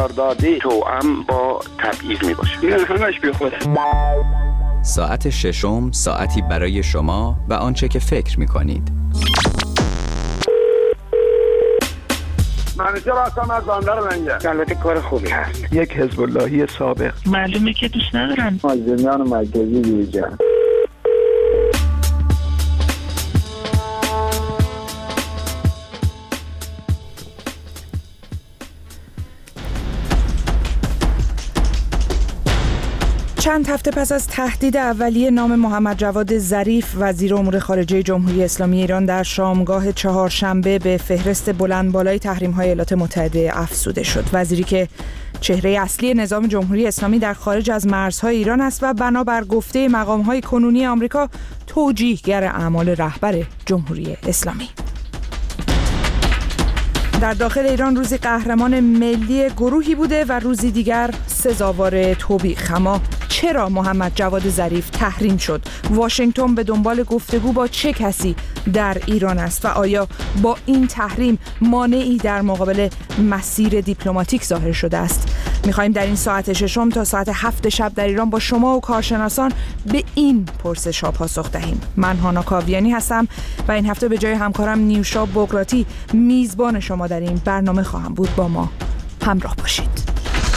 قراردادی توأم با تبعیض می باشه. این همش بی خوده. ساعت ششم، ساعتی برای شما و آنچه که فکر می کنید. منیجر هستم از بندر لنگه. البته کار خوبی هست. یک حزب اللهی سابق. معلومه که دوست ندارن. مازنیان مرکزی دیجن. چند هفته پس از تهدید اولیه نام محمد جواد ظریف وزیر امور خارجه جمهوری اسلامی ایران در شامگاه چهارشنبه به فهرست بلند بالای تحریم‌های ایالات متحده افزوده شد. وزیری که چهره اصلی نظام جمهوری اسلامی در خارج از مرزهای ایران است و بنابر گفته مقام‌های کنونی آمریکا توجیهگر اعمال رهبر جمهوری اسلامی. در داخل ایران روزی قهرمان ملی گروهی بوده و روزی دیگر سزاوار توبیخ. اما چرا محمد جواد ظریف تحریم شد؟ واشنگتن به دنبال گفتگو با چه کسی در ایران است و آیا با این تحریم مانعی در مقابل مسیر دیپلماتیک ظاهر شده است؟ می‌خوایم در این ساعت ششم تا ساعت 7 شب در ایران با شما و کارشناسان به این پرسش‌ها پاسخ دهیم. من هانا کاویانی هستم و این هفته به جای همکارم نیوشا بغراتی میزبان شما در این برنامه خواهم بود. با ما همراه باشید.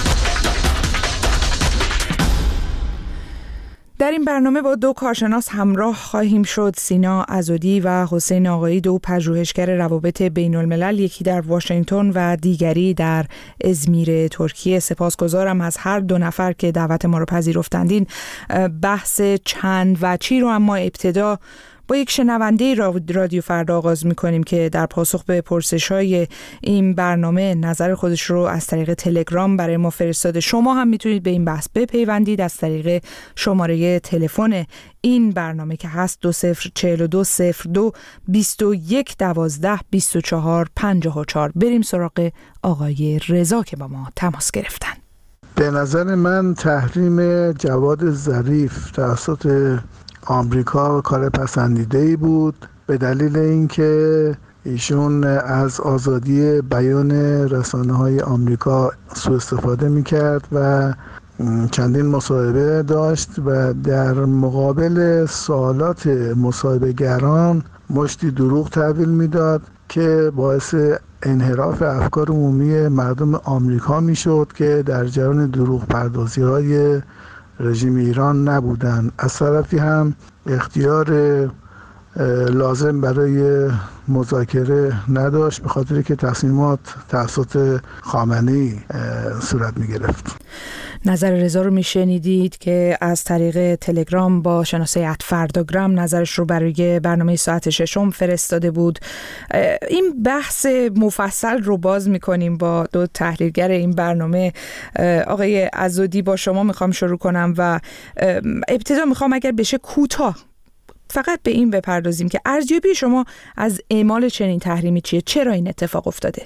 در این برنامه با دو کارشناس همراه خواهیم شد. سینا عزودی و حسین آقایی، دو پژوهشگر روابط بین الملل، یکی در واشنگتن و دیگری در ازمیر ترکیه. سپاسگزارم از هر دو نفر که دعوت ما رو پذیرفتند. بحث چند وجهی رو اما ابتدا با یک شنونده رادیو فردا آغاز می‌کنیم که در پاسخ به پرسش‌های این برنامه نظر خودش رو از طریق تلگرام برای ما فرستاده. شما هم میتونید به این بحث بپیوندید از طریق شماره تلفن این برنامه که هست 204202 2112 24 54. بریم سراغ آقای رضا که با ما تماس گرفتن. به نظر من تحریم جواد ظریف توسط آمریکا کار پسندیده‌ای بود، به دلیل اینکه ایشون از آزادی بیان رسانه‌های آمریکا سوء استفاده می‌کرد و چندین مصاحبه داشت و در مقابل سوالات مصاحبه‌گران مشتی دروغ تحویل میداد که باعث انحراف افکار عمومی مردم آمریکا میشد که در جریان دروغ پردازی‌های رژیم ایران نبودن. از طرفی هم اختیار لازم برای مذاکره نداشت به خاطر که تصمیمات توسط خامنه‌ای صورت می‌گرفت. نظر رضا رو میشنیدید که از طریق تلگرام با شناسه @فرداگرام نظرش رو برای برنامه ساعت ششم فرستاده بود. این بحث مفصل رو باز میکنیم با دو تحلیلگر این برنامه. آقای عزودی، با شما میخوام شروع کنم و ابتدا میخوام اگر بشه کوتاه فقط به این بپردازیم که ارزیابی شما از اعمال چنین تحریمی چیه؟ چرا این اتفاق افتاده؟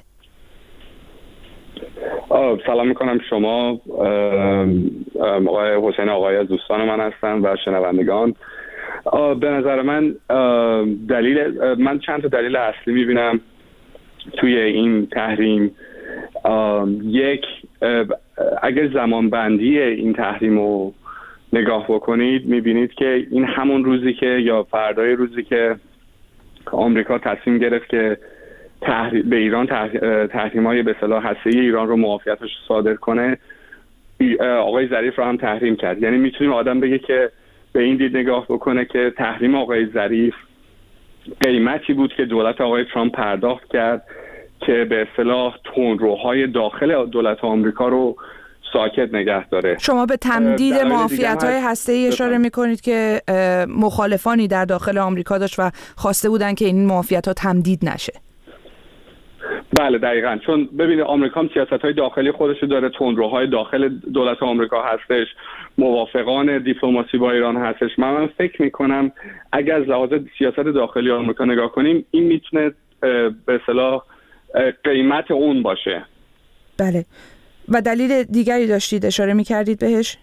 سلام میکنم شما، آقای حسین آقایی از دوستان من هستن و شنوندگان. به نظر من من چند تا دلیل اصلی میبینم توی این تحریم. یک، اگر زمانبندی این تحریم رو نگاه بکنید میبینید که این همون روزی که یا فردای روزی که آمریکا تصمیم گرفت که به ایران تحریم‌های به اصطلاح هسته‌ای ایران رو موافقتش صادر کنه، آقای ظریف رو هم تحریم کرد. یعنی میتونیم آدم بگه که به این دید نگاه بکنه که تحریم آقای ظریف قیمتی بود که دولت آقای ترامپ پرداخت کرد که به اصطلاح تندروهای داخل دولت آمریکا رو ساکت نگه داره. شما به تمدید موافقت‌های هسته‌ای اشاره می‌کنید که مخالفانی در داخل آمریکا داشت و خواسته بودن که این موافقت‌ها تمدید نشه. بله دقیقاً، چون ببینید آمریکا هم سیاست‌های داخلی خودش داره، تندروهای داخل دولت آمریکا هستش، موافقان دیپلماسی با ایران هستش. من فکر می‌کنم اگر از لحاظ سیاست داخلی آمریکا نگاه کنیم این میتونه به اصطلاح قیمت اون باشه. بله. و دلیل دیگری داشتید اشاره می‌کردید بهش؟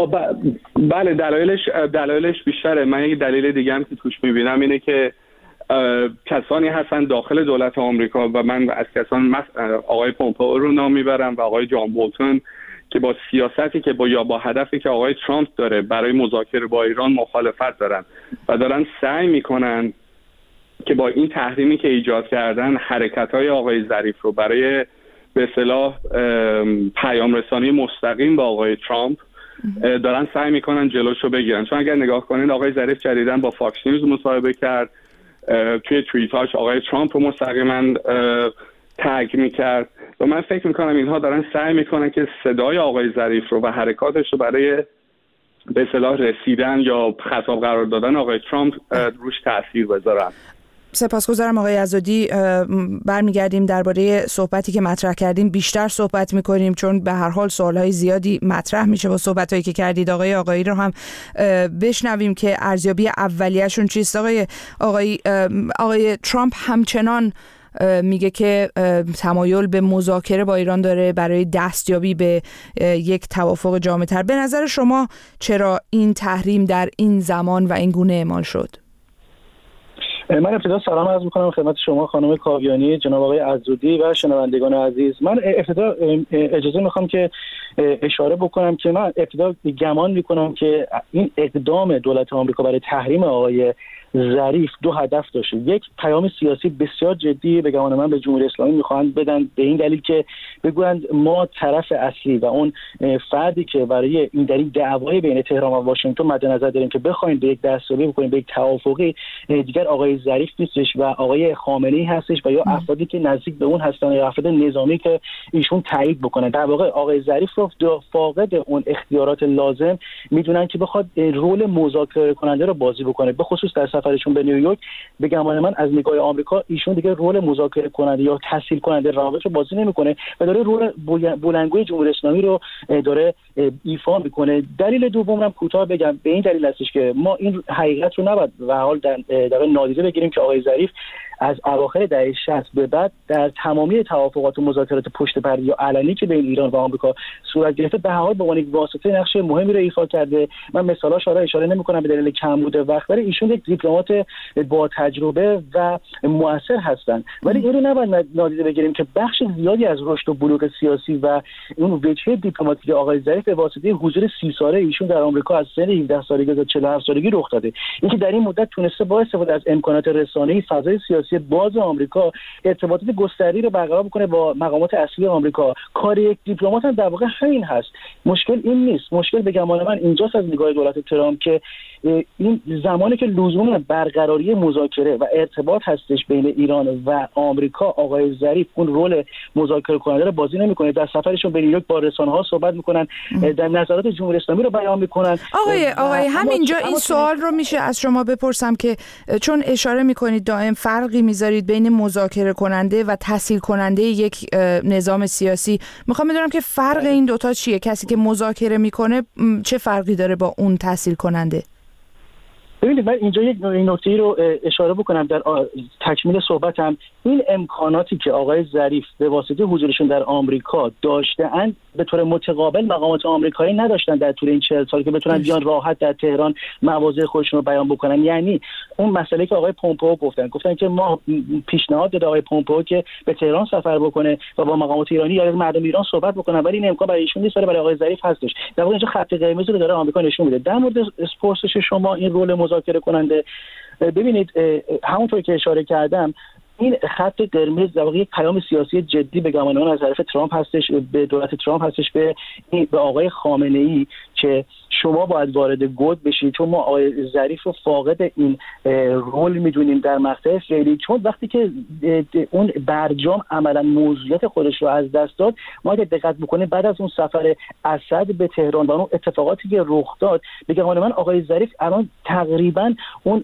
بله، دلایلش بیشتره. من یک دلیل دیگه هم که توش می‌بینم اینه که کسانی هستن داخل دولت آمریکا و من از کسان آقای پومپئو رو نام میبرم و آقای جان بولتون که با سیاستی که با هدفی که آقای ترامپ داره برای مذاکره با ایران مخالفت دارن و دارن سعی میکنن که با این تحریمی که ایجاد کردن حرکت‌های آقای ظریف رو برای به اصطلاح پیام رسانی مستقیم با آقای ترامپ دارن سعی میکنن جلوشو بگیرن. چون اگر نگاه کنین آقای ظریف جدیداً با فاکس نیوز مصاحبه کرد، توی توییتاش آقای ترامپ رو مستقیما تگ میکرد و من فکر میکنم اینها دارن سعی میکنن که صدای آقای ظریف رو و حرکاتش رو برای به اصطلاح رسیدن یا خطاب قرار دادن آقای ترامپ روش تاثیر بذارن. سپاسگزارم آقای عزادی. برمیگردیم درباره صحبتی که مطرح کردیم بیشتر صحبت میکنیم، چون به هر حال سوالهای زیادی مطرح میشه با صحبتایی که کردید. آقایی رو هم بشنویم که ارزیابی اولیه‌شون چیست. آقای ترامپ همچنان میگه که تمایل به مذاکره با ایران داره برای دستیابی به یک توافق جامع‌تر. به نظر شما چرا این تحریم در این زمان و این گونه اعمال شد؟ من ابتدا سلام عرض می‌کنم خدمت شما خانم کاویانی، جناب آقای عزودی و شنوندگان عزیز. من ابتدا اجازه می‌خوام که اشاره بکنم که من ابتدا گمان می‌کنم که این اقدام دولت آمریکا برای تحریم آقای ظریف دو هدف داشته. یک، پیام سیاسی بسیار جدی به گمان من به جمهوری اسلامی میخواهند بدن، به این دلیل که بگویند ما طرف اصلی و اون فردی که برای این دلیل دعوای بین تهران و واشنگتن مد نظر داریم که بخوایم به یک دستیابی بکنیم به یک توافقی، دیگر آقای ظریف نیستش و آقای خامنه‌ای هستش و یا افرادی که نزدیک به اون هستن یا افراد نظامی که ایشون تایید بکنن. در واقع آقای ظریف رو فاقد اون اختیارات لازم میدونن که بخواد رول مذاکره کننده رو بازی بکنه. به خصوص در سفرشون به نیویورک به گمان من از نگاه آمریکا ایشون دیگه رول مذاکره کننده یا تسهیل کننده روابط رو بازی نمیکنه و داره رول بلندگوی جمهوری اسلامی رو داره ایفا میکنه. دلیل دومم کوتاه بگم به این دلیل هستش که ما این حقیقت رو نباید به حال در نادیده بگیریم که آقای ظریف از اواخر دهه 60 به بعد در تمامی توافقات و مذاکرات پشت پرده یا علنی که بین ایران و آمریکا صورت گرفته به هر حال به عنوان یک واسطه نقش مهمی رو ایفا کرده. من مثالاش رو اشاره نمی‌کنم به دلیل کمبود وقت، ولی ایشون یک دیپلمات با تجربه و مؤثر هستن. ولی این رو نباید نادیده بگیریم که بخش زیادی از رشد و بلوغ سیاسی و اون وجهه دیپلماتیک آقای ظریف به واسطه حضور 30 ساله ایشون در آمریکا از سن 17 سالگی تا 47 سالگی رخ داده. اینکه در این مدت تونسته با استفاده از امکانات رسانه‌ای فضای سیاسی باز آمریکا ارتباطات گسترده‌ای رو برقرار بکنه با مقامات اصلی آمریکا. کار یک دیپلمات هم در واقع همین هست. مشکل این نیست. مشکل به گمان من اینجاست از نگاه دولت ترامپ که این زمانی که لزوم برقراری مذاکره و ارتباط هستش بین ایران و آمریکا، آقای ظریف اون رول مذاکره کننده رو بازی نمی‌کنه. در سفرشون به نیویورک با رسانه‌ها صحبت می‌کنن، در نظرات جمهوری اسلامی رو بیان می‌کنن. آقای همینجا این سوال رو میشه از شما بپرسم که چون اشاره می‌کنید دائم فرقی می‌ذارید بین مذاکره کننده و تسهیل کننده یک نظام سیاسی، می‌خوام بدونم که فرق این دوتا چیه؟ کسی که مذاکره می‌کنه چه فرقی داره با اون تسهیل کننده؟ ببینید من اینجا یک نکته‌ای رو اشاره بکنم در تکمیل صحبتم. این امکاناتی که آقای ظریف به واسطه حضورشون در آمریکا داشته‌اند به طور متقابل مقامات آمریکایی نداشتن در طول این 40 سال که بتونن بیان راحت در تهران مواضع خودشون رو بیان بکنن. یعنی اون مسئله که آقای پومپئو گفتن که ما پیشنهاد داد آقای پومپئو که به تهران سفر بکنه و با مقامات ایرانی یا مردم ایران صحبت بکنن، ولی این امکان برای ایشون نیست، برای آقای ظریف هستش. در واقع اینجا خط قرمزی رو داره آمریکا نشون میده. در مورد پرسش شما این رول مذاکره کننده، ببینید همونطور که اشاره کردم این خط قرمز در واقع یک پیام سیاسی جدی به گمان من از طرف ترامپ هستش، به دولت ترامپ هستش، به آقای خامنه‌ای که شما باید وارد گود بشید، چون ما آقای ظریف رو فاقد این رول میدونیم در مقطع فعلی. چون وقتی که اون برجام عملا موضوعیت خودش رو از دست داد، ما اگه دقت بکنیم بعد از اون سفر اسد به تهران و اون اتفاقاتی که رخ داد، به گمان من آقای ظریف الان تقریبا اون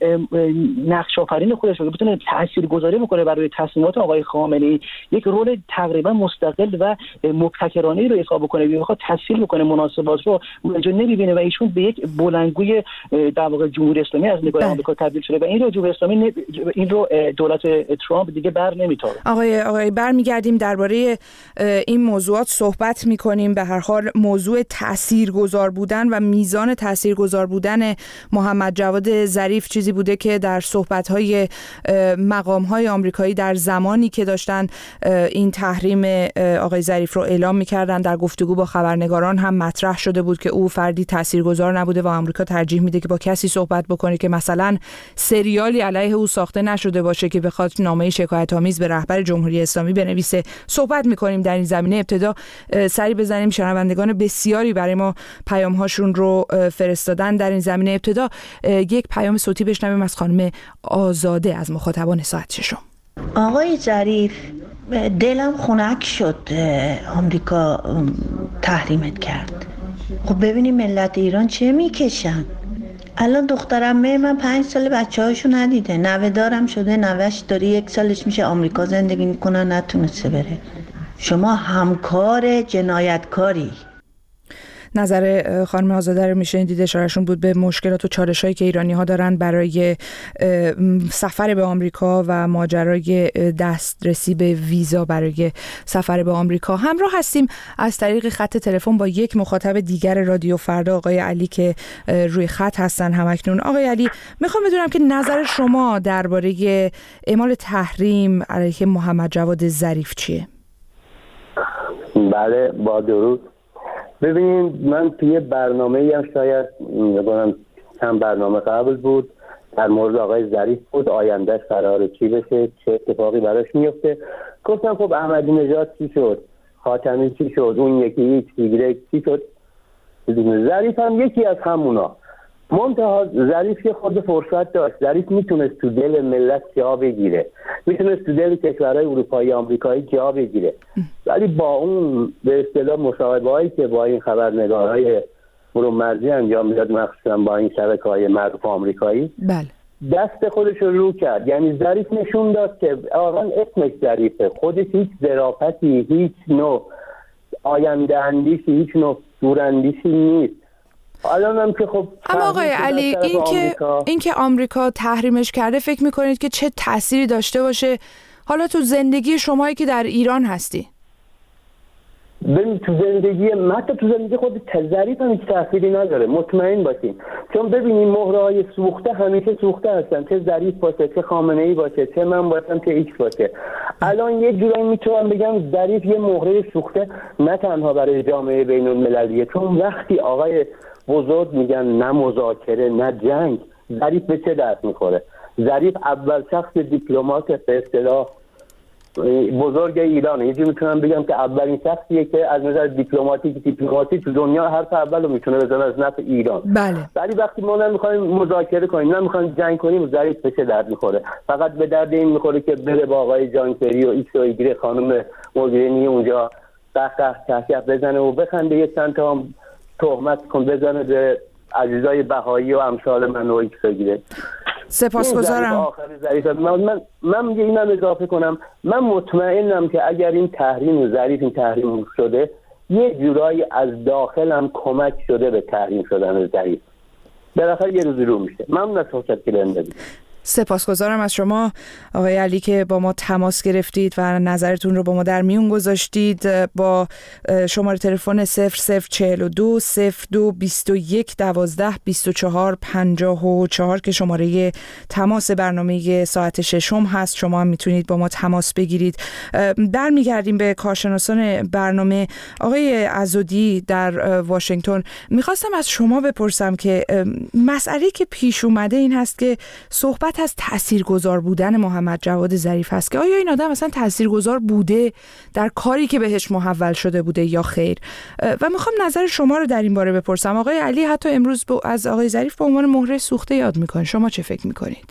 نقش آفرین خودش رو بتونه تاثیرگذاری بکنه برای تصمیمات آقای خامنه‌ای، یک رول تقریبا مستقل و مبتکرانه‌ای رو ایفا بکنه، بخواد تسهیل بکنه مناسبات رو اونجا نمی‌بینه و ایشون به یک بلندگوی در واقع جمهوری اسلامی از نگاه آمریکا تبدیل شده و این رو جمهوری اسلامی این رو دولت ترامپ دیگه بر نمیتاره. آقای برمیگردیم درباره این موضوعات صحبت میکنیم. به هر حال موضوع تاثیرگذار بودن و میزان تاثیرگذار بودن محمد جواد ظریف چیزی بوده که در صحبت‌های مقام‌های آمریکایی در زمانی که داشتن این تحریم آقای ظریف رو اعلام می‌کردن در گفتگو با خبرنگاران هم مطرح شده بود که او فردی تاثیرگذار نبوده و آمریکا ترجیح میده که با کسی صحبت بکنه که مثلا سریالی علیه او ساخته نشده باشه که بخواد نامه شکایت‌آمیز به رهبر جمهوری اسلامی بنویسه. صحبت می‌کنیم در این زمینه. ابتدا سری بزنیم، شنوندگان بسیاری برای ما پیام‌هاشون رو فرستادن در این زمینه. ابتدا یک پیام صوتی بشنویم از خانم آزاده از مخاطبان ساعت ششم. آقای ظریف، دلم خنک شد آمریکا تحریمت کرد. خب ببینیم ملت ایران چه میکشن. الان دخترم من 5 سال بچه‌هاشو ندیده، نوه دارم شده، نوهش داره 1 سالش میشه آمریکا زندگی میکنه، نتونسته بره. شما همکار جنایتکاری. نظر خانم آزاده رو میشنیدید، اشارهشون بود به مشکلات و چالش‌هایی که ایرانی‌ها دارن برای سفر به آمریکا و ماجرای دسترسی به ویزا برای سفر به آمریکا. همراه هستیم از طریق خط تلفن با یک مخاطب دیگر رادیو فردا، آقای علی که روی خط هستن همکنون. آقای علی، میخوام بدونم که نظر شما درباره اعمال تحریم علیه محمد جواد ظریف چیه؟ بله، با درود. ببینید، من توی برنامه‌ای هم شاید بگم چند برنامه قبل بود در مورد آقای ظریف بود، آیندهش قراره چی بشه، چه اتفاقی براش میفته. گفتم خب احمدی نژاد چی شد، خاتمی چی شد، اون یکی چی شد. ظریف هم یکی از همونا. منتها ظریف یه خود فرصت داشت. ظریف میتونست تو دل ملت جا بگیره، میتونست تو دل کشورهای اروپایی آمریکایی جا بگیره، ولی با اون به اصطلاح مصاحبه‌هایی که با این خبرنگارهای مرور مرزی انجام میداد، مخصوصا با این شبکه‌های معروف آمریکایی، دست خودش رو کرد. یعنی ظریف نشون داد که آقا اسمش ظریفه، خودش هیچ ظرافتی، هیچ نوع آینده اندیشی، هیچ نوع دوراندیشی نیست. الانم که خب اما آقای علی، این که آمریکا تحریمش کرده فکر میکنید که چه تأثیری داشته باشه حالا تو زندگی شمایی که در ایران هستی؟ ببین، تو زندگی حتی تو زندگی خود ظریف هم هیچ تأثیری نداره، مطمئن باشین. چون ببینید مهره‌های سوخته همیشه سوخته هستن، چه ظریف باشه، چه خامنه‌ای باشه، چه من باشم، چه ایکس باشه. الان یه جورایی میتونم بگم ظریف یه مهره سوخته نه تنها برای جامعه بین‌المللیه، چون وقتی آقای بزرگ میگن نه مذاکره نه جنگ، ظریف به چه درد میخوره؟ ظریف اول شخص دیپلمات به اصطلاح بزرگ ایرانه. یه جوری میتونم بگم که اولین شخصیه که از نظر دیپلماتی تو دنیا حرف اولو میتونه بزنه از نفع ایران. بله. ولی وقتی ما نمیخوایم مذاکره کنیم، نمیخوایم جنگ کنیم، ظریف به چه درد میخوره؟ فقط به درد این میخوره که بره با آقای جان کری و ایکس و ایگره خانم موگرینی اونجا قهقه بزنه و بخنده، یه چند تا تهمت کن بزنه به عزیزای بهایی و امثال من و ایکس گیره. سپاسگزارم. من میگه اینم اضافه کنم، من مطمئنم که اگر این تحریم ظریف این تحریم شده، یه جورایی از داخلم کمک شده به تحریم شدن ظریف. بالاخره یه روزی رو میشه. ممنون از فرصت که بهم دادید. سپاسگزارم از شما آقای علی که با ما تماس گرفتید و نظرتون رو با ما در میون گذاشتید. با شماره تلفن 0042 02 21 12 24 54 که شماره تماس برنامه ساعت ششم هست، شما هم میتونید با ما تماس بگیرید. برمیگردیم به کارشناسان برنامه. آقای عزودی در واشنگتن، میخواستم از شما بپرسم که مسئله که پیش اومده این هست که صحبت از تاثیرگذار بودن محمد جواد ظریف هست که آیا این آدم اصلا تاثیرگذار بوده در کاری که بهش محول شده بوده یا خیر؟ و میخوام نظر شما رو در این باره بپرسم. آقای علی حتی امروز از آقای ظریف به عنوان مهره سوخته یاد میکنه، شما چه فکر میکنید؟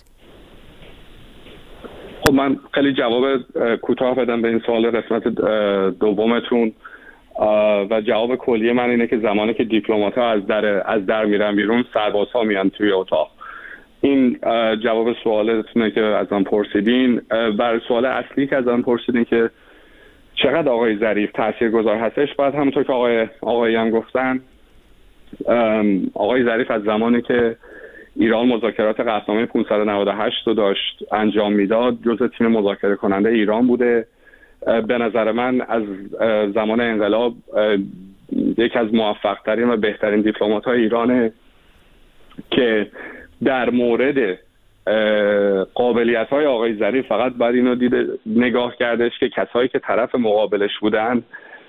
خب من خیلی جواب کوتاه بدم به این سوال قسمت دومتون و جواب کلی من اینه که زمانی که دیپلمات‌ها از در میرن بیرون، سربازها میان توی اتاق. این جواب سوالتونه که از آن پرسیدین. بر سوال اصلی که از آن پرسیدین که چقدر آقای ظریف تاثیرگذار هستش، باید همونطور که آقایی هم گفتن آقای ظریف از زمانی که ایران مذاکرات قطعنامه 598 رو داشت انجام میداد جزء تیم مذاکره کننده ایران بوده. به نظر من از زمان انقلاب یکی از موفق ترین و بهترین دیپلمات های ایرانه که در مورد قابلیت های آقای ظریف فقط بعد اینو نگاه کردش که کسایی که طرف مقابلش بودن،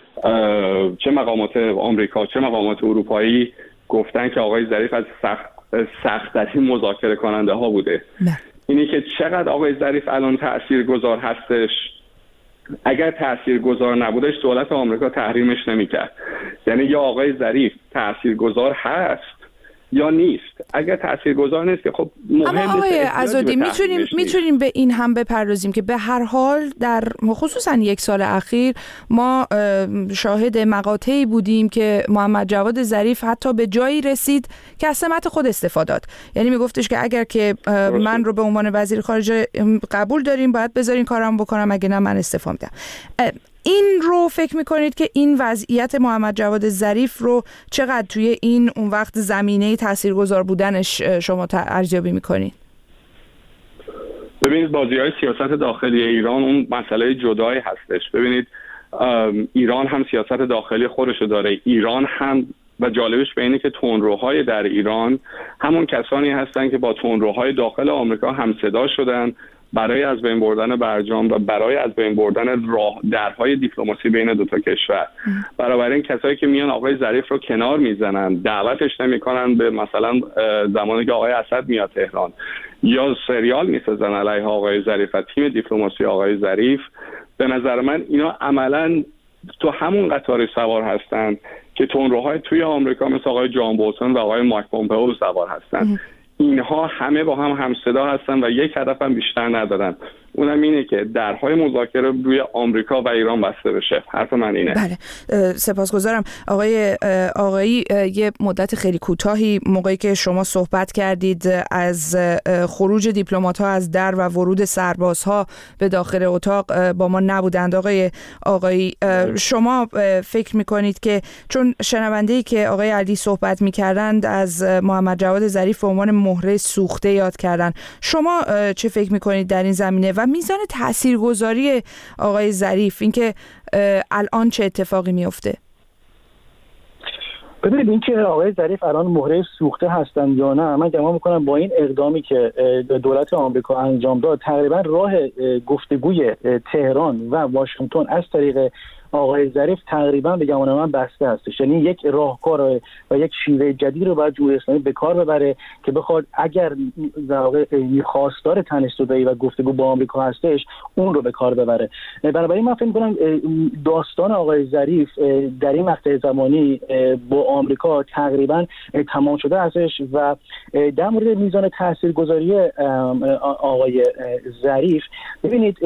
چه مقامات آمریکا چه مقامات اروپایی، گفتن که آقای ظریف از سخت‌ترین مذاکره کننده ها بوده. اینی که چقدر آقای ظریف الان تاثیرگذار هستش، اگر تاثیرگذار نبودش دولت آمریکا تحریمش نمی‌کرد. یعنی یا آقای ظریف تاثیرگذار هست یا نیست. اگر تاثیرگذار نیست که خب مهم اما آقای عزادی میتونیم به این هم بپردازیم که به هر حال در خصوصا یک سال اخیر ما شاهد مقاطعی بودیم که محمد جواد ظریف حتی به جایی رسید که از سمت خود استفاده داد. یعنی میگفتش که اگر که من رو به عنوان وزیر خارجه قبول داریم باید بذارین کارم بکنم، اگه نه من استعفا میدم. این رو فکر میکنید که این وضعیت محمد جواد ظریف رو چقدر توی این اون وقت زمینه تاثیرگذار بودنش شما ارزیابی میکنید؟ ببینید بازی‌های سیاست داخلی ایران اون مسئله جدایی هستش. ببینید ایران هم سیاست داخلی خودشو داره. ایران هم و جالبش به اینه که تندروهای در ایران همون کسانی هستن که با تندروهای داخل آمریکا هم صدا شدن برای از بین بردن برجام و برای از بین بردن درهای دیپلماسی بین دو تا کشور. برای این کسایی که میان آقای ظریف رو کنار میزنن، دعوتش نمیکنن به مثلا زمانی که آقای اسد میاد تهران یا سریال میسازن علیه آقای ظریف و تیم دیپلماسی آقای ظریف، به نظر من اینا عملاً تو همون قطار سوار هستن که تندروهای توی آمریکا مثل آقای جان بولتون و آقای مایک پومپئو سوار هستن. اینها همه با هم همصدا هستن و یک هدف هم بیشتر ندارن، اونم اینه که درهای مذاکره روی آمریکا و ایران بسته بشه. حرف من اینه. بله، سپاسگزارم. آقایی یه مدت خیلی کوتاهی موقعی که شما صحبت کردید از خروج دیپلمات‌ها از در و ورود سربازها به داخل اتاق با ما نبودند. آقایی شما فکر میکنید که چون شنونده‌ای که آقای علی صحبت میکردند از محمد جواد ظریف به عنوان مهره سوخته یاد کردن، شما چه فکر میکنید در این زمینه و میزان تاثیرگذاری آقای ظریف، اینکه الان چه اتفاقی میفته؟ ببینید اینکه آقای ظریف الان مهره سوخته هستن یا نه، من گمان میکنم با این اقدامی که دولت آمریکا انجام داد تقریبا راه گفتگوی تهران و واشنگتن از طریق آقای ظریف تقریبا به گمان من بسته هستش. یعنی یک راهکار و یک شیوه جدید رو باید جمهوری اسلامی به کار ببره که بخواد اگر در واقع خواستار تنش‌زدایی و گفتگو با آمریکا هستش اون رو به کار ببره. بنابراین من فکر می‌کنم داستان آقای ظریف در این مقطع زمانی با آمریکا تقریبا تمام شده هستش و در مورد میزان تاثیرگذاری آقای ظریف، ببینید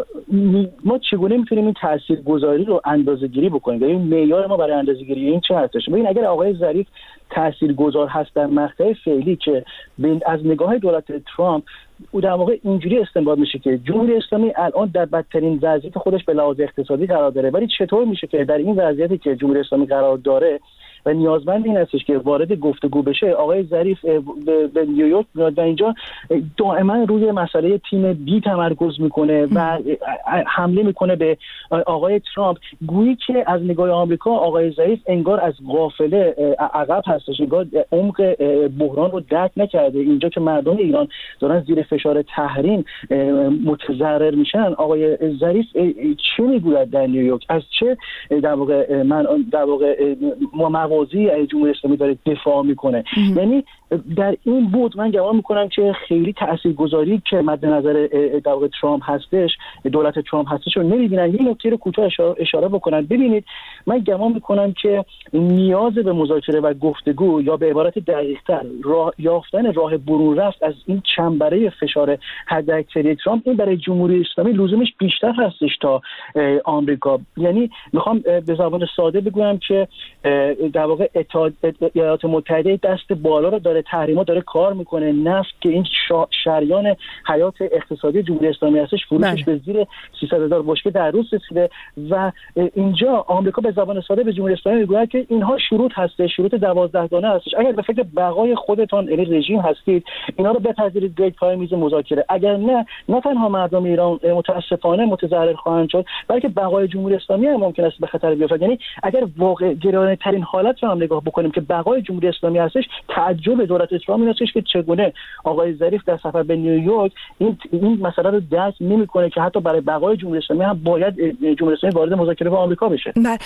ما چگونه می‌تونیم این تاثیرگذاری رو اندازه‌گیری بکنیم؟ یعنی معیار ما برای اندازه‌گیری این چه هستش؟ ببین اگر آقای ظریف تاثیرگذار هست در مقطع فعلی که از نگاه دولت ترامپ او در واقع اینجوری استنباط میشه که جمهوری اسلامی الان در بدترین وضعیت خودش به لحاظ اقتصادی قرار داره، ولی چطور میشه که در این وضعیتی که جمهوری اسلامی قرار داره و نیازمند این هستش که وارد گفتگو بشه، آقای ظریف به نیویورک میاد و اینجا دائما روی مسئله تیم بی تمرکز میکنه و حمله میکنه به آقای ترامپ، گویی که از نگاه آمریکا آقای ظریف انگار از قافله عقب هستش، انگار عمق بحران رو درک نکرده. اینجا که مردم ایران دارن زیر فشار تحریم متضرر میشن، آقای ظریف چه میگوید در نیویورک؟ از چه در واقع موازی جمهوری اسلامی داره دفاع میکنه؟ یعنی در این بود من گمان میکنم که خیلی تاثیرگذاری که مد نظر در واقع ترامپ هستش، دولت ترامپ هستش رو نمیبینن. یه نکته رو کوتاه اشاره بکنن. ببینید من گمان میکنم که نیاز به مذاکره و گفتگو یا به عبارت دقیق‌تر یافتن راه برون رفت از این چنبره فشار حداکثری ترامپ، این برای جمهوری اسلامی لزومش بیشتر هستش تا آمریکا. یعنی میخوام به زبان ساده بگویم که در واقع ایالات متحده دست بالا رو داره تحریم‌ها داره کار میکنه. نفت که این شریان حیات اقتصادی جمهوری اسلامی هستش، فروشش به زیر 300,000 بشکه در روز رسیده و اینجا آمریکا به زبان ساده به جمهوری اسلامی میگه که اینها شروط هسته، شروط 12 گانه هستش. اگر به فکر بقای خودتون یعنی رژیم هستید، اینا رو بپذیرید، بیایید پای میز مذاکره. اگر نه تنها مردم ایران متاسفانه متضرر خواهند شد، بلکه بقای جمهوری اسلامی هم ممکن است به خطر بیفتد. یعنی اگر واقع گرانه ترین حالت رو هم نگاه بکنیم که بقای جمهوری اسلامی هستش، تعجب دولت اسلامی هستش که چگونه آقای ظریف در سفر به نیویورک این مسئله رو درک نمی‌کنه که حتی برای بقای جمهوری اسلامی هم باید جمهوری اسلامی وارد مذاکره با آمریکا بشه. بله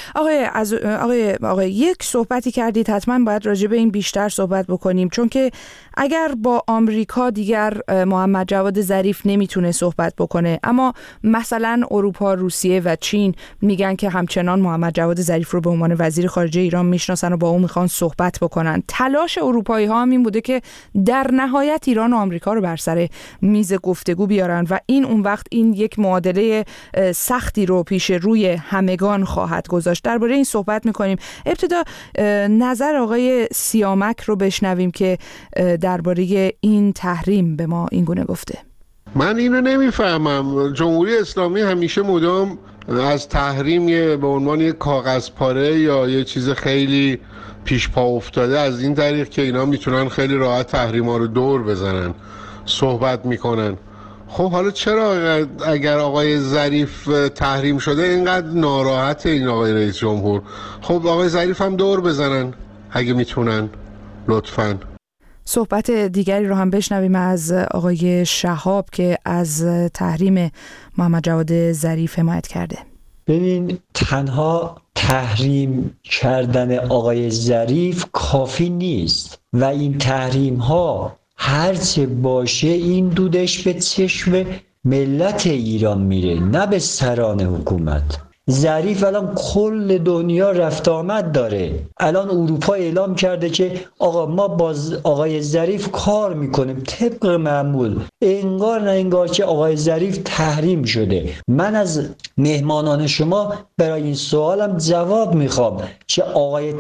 آقای یک صحبتی کردید، حتما باید راجع به این بیشتر صحبت بکنیم، چون که اگر با آمریکا دیگر محمد جواد ظریف نمیتونه صحبت بکنه، اما مثلا اروپا، روسیه و چین میگن که همچنان محمد جواد ظریف رو به عنوان وزیر خارجه ایران میشناسن و با اون میخوان صحبت بکنن. تلاش اروپایی ها هم این بوده که در نهایت ایران و آمریکا رو بر سر میز گفتگو بیارن و این اون وقت این یک معادله سختی رو پیش روی همگان خواهد گذاشت. درباره این صحبت میکنیم. ابتدا نظر آقای سیامک رو بشنویم که درباره این تحریم به ما این گونه گفته. من اینو نمیفهمم. جمهوری اسلامی همیشه مدام از تحریم به عنوان یک کاغذ پاره یا یه چیز خیلی پیش پا افتاده از این طریق که اینا میتونن خیلی راحت تحریم‌ها رو دور بزنن صحبت میکنن. خب حالا چرا اگر آقای ظریف تحریم شده اینقدر ناراحت این آقای رئیس جمهور؟ خب آقای ظریف هم دور بزنن اگه میتونن، لطفاً. صحبت دیگری رو هم بشنویم از آقای شهاب که از تحریم محمد جواد ظریف حمایت کرده. ببین، تنها تحریم کردن آقای ظریف کافی نیست و این تحریم ها هرچه باشه این دودش به چشم ملت ایران میره، نه به سران حکومت. ظریف الان کل دنیا رفت آمد داره. الان اروپا اعلام کرده که آقا ما با آقای ظریف کار میکنیم طبق معمول. انگار نه انگار که آقای ظریف تحریم شده. من از مهمانان شما برای این سوالم جواب میخوام که آقای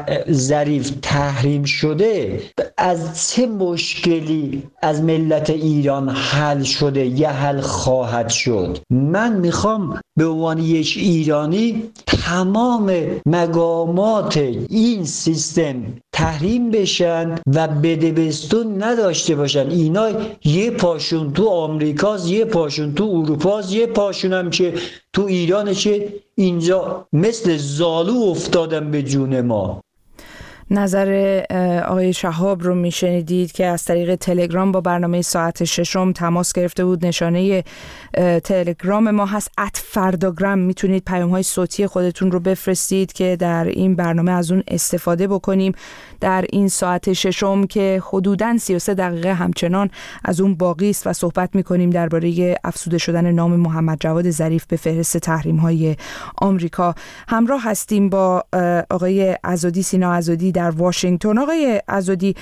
ظریف تحریم شده از چه مشکلی از ملت ایران حل شده یا حل خواهد شد. من میخوام به عنوان یک ایرانی تمام مقامات این سیستم تحریم بشن و بدبستون نداشته باشن. اینا یه پاشون تو آمریکاست، یه پاشون تو اروپاست، یه پاشون هم که تو ایرانه که اینجا مثل زالو افتادن به جون ما. نظر آقای شهاب رو میشنیدید که از طریق تلگرام با برنامه ساعت ششم تماس گرفته بود. نشانه تلگرام ما هست @فرداگرام. میتونید پیام‌های صوتی خودتون رو بفرستید که در این برنامه از اون استفاده بکنیم در این ساعت ششم که حدوداً 33 دقیقه همچنان از اون باقی است و صحبت میکنیم درباره افزوده شدن نام محمد جواد ظریف به فهرست تحریم‌های آمریکا. همراه هستیم با آقای عزادی، سینا عزادی در واشنگتن. آقای عزادی،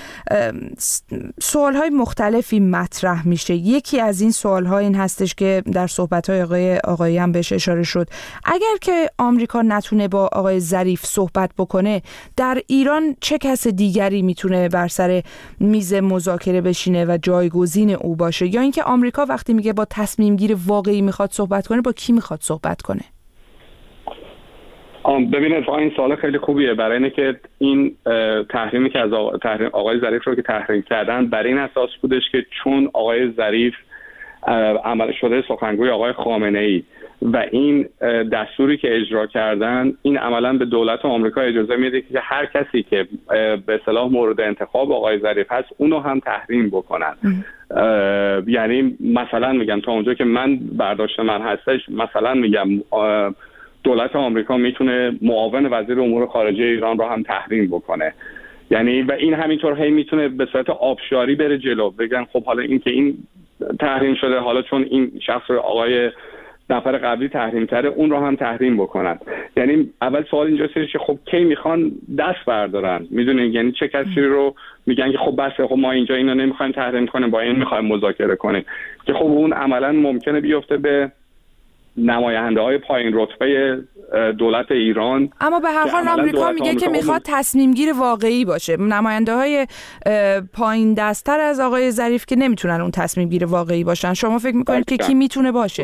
سوال‌های مختلفی مطرح میشه. یکی از این سوال‌ها این هستش که در صحبت‌های آقای هم بهش اشاره شد، اگر که آمریکا نتونه با آقای ظریف صحبت بکنه، در ایران چه کس دیگری میتونه بر سر میز مذاکره بشینه و جایگزین او باشه؟ یا اینکه آمریکا وقتی میگه با تصمیم گیر واقعی میخواد صحبت کنه، با کی میخواد صحبت کنه؟ ببینید این سوال خیلی خوبیه، برای اینه که این تحریمی که از آقای ظریف رو که تحریم کردن بر این اساس بودش که چون آقای ظریف عمل شده سخنگوی آقای خامنه‌ای و این دستوری که اجرا کردن، این عملا به دولت آمریکا اجازه میده که هر کسی که به اصطلاح مورد انتخاب آقای ظریف هست اونو هم تحریم بکنن. یعنی مثلا میگم تا اونجا که من برداشت من هستش، مثلا میگم دولت آمریکا میتونه معاون وزیر امور خارجه ایران رو هم تحریم بکنه. یعنی و این همینطور هی میتونه به صورت آبشاری بره جلو، بگن خب حالا این که این تحریم شده، حالا چون این شخص رو آقای نفر قبلی تحریم کرده اون رو هم تحریم بکنن. یعنی اول سوال اینجاست که خب کی میخوان دست بردارن؟ میدونین یعنی چه کسی رو میگن که خب بس، خب ما اینجا اینو نمیخوایم تحریم کنیم، با این میخوایم مذاکره کنیم، که خب اون عملا ممکنه بیفته به نماینده های پایین رتبه دولت ایران. اما به هر حال آمریکا میگه که میخواد تصمیم گیر واقعی باشه. نماینده های پایین دست‌تر از آقای ظریف که نمیتونن اون تصمیم گیر واقعی باشن. شما فکر میکنید که کی میتونه باشه؟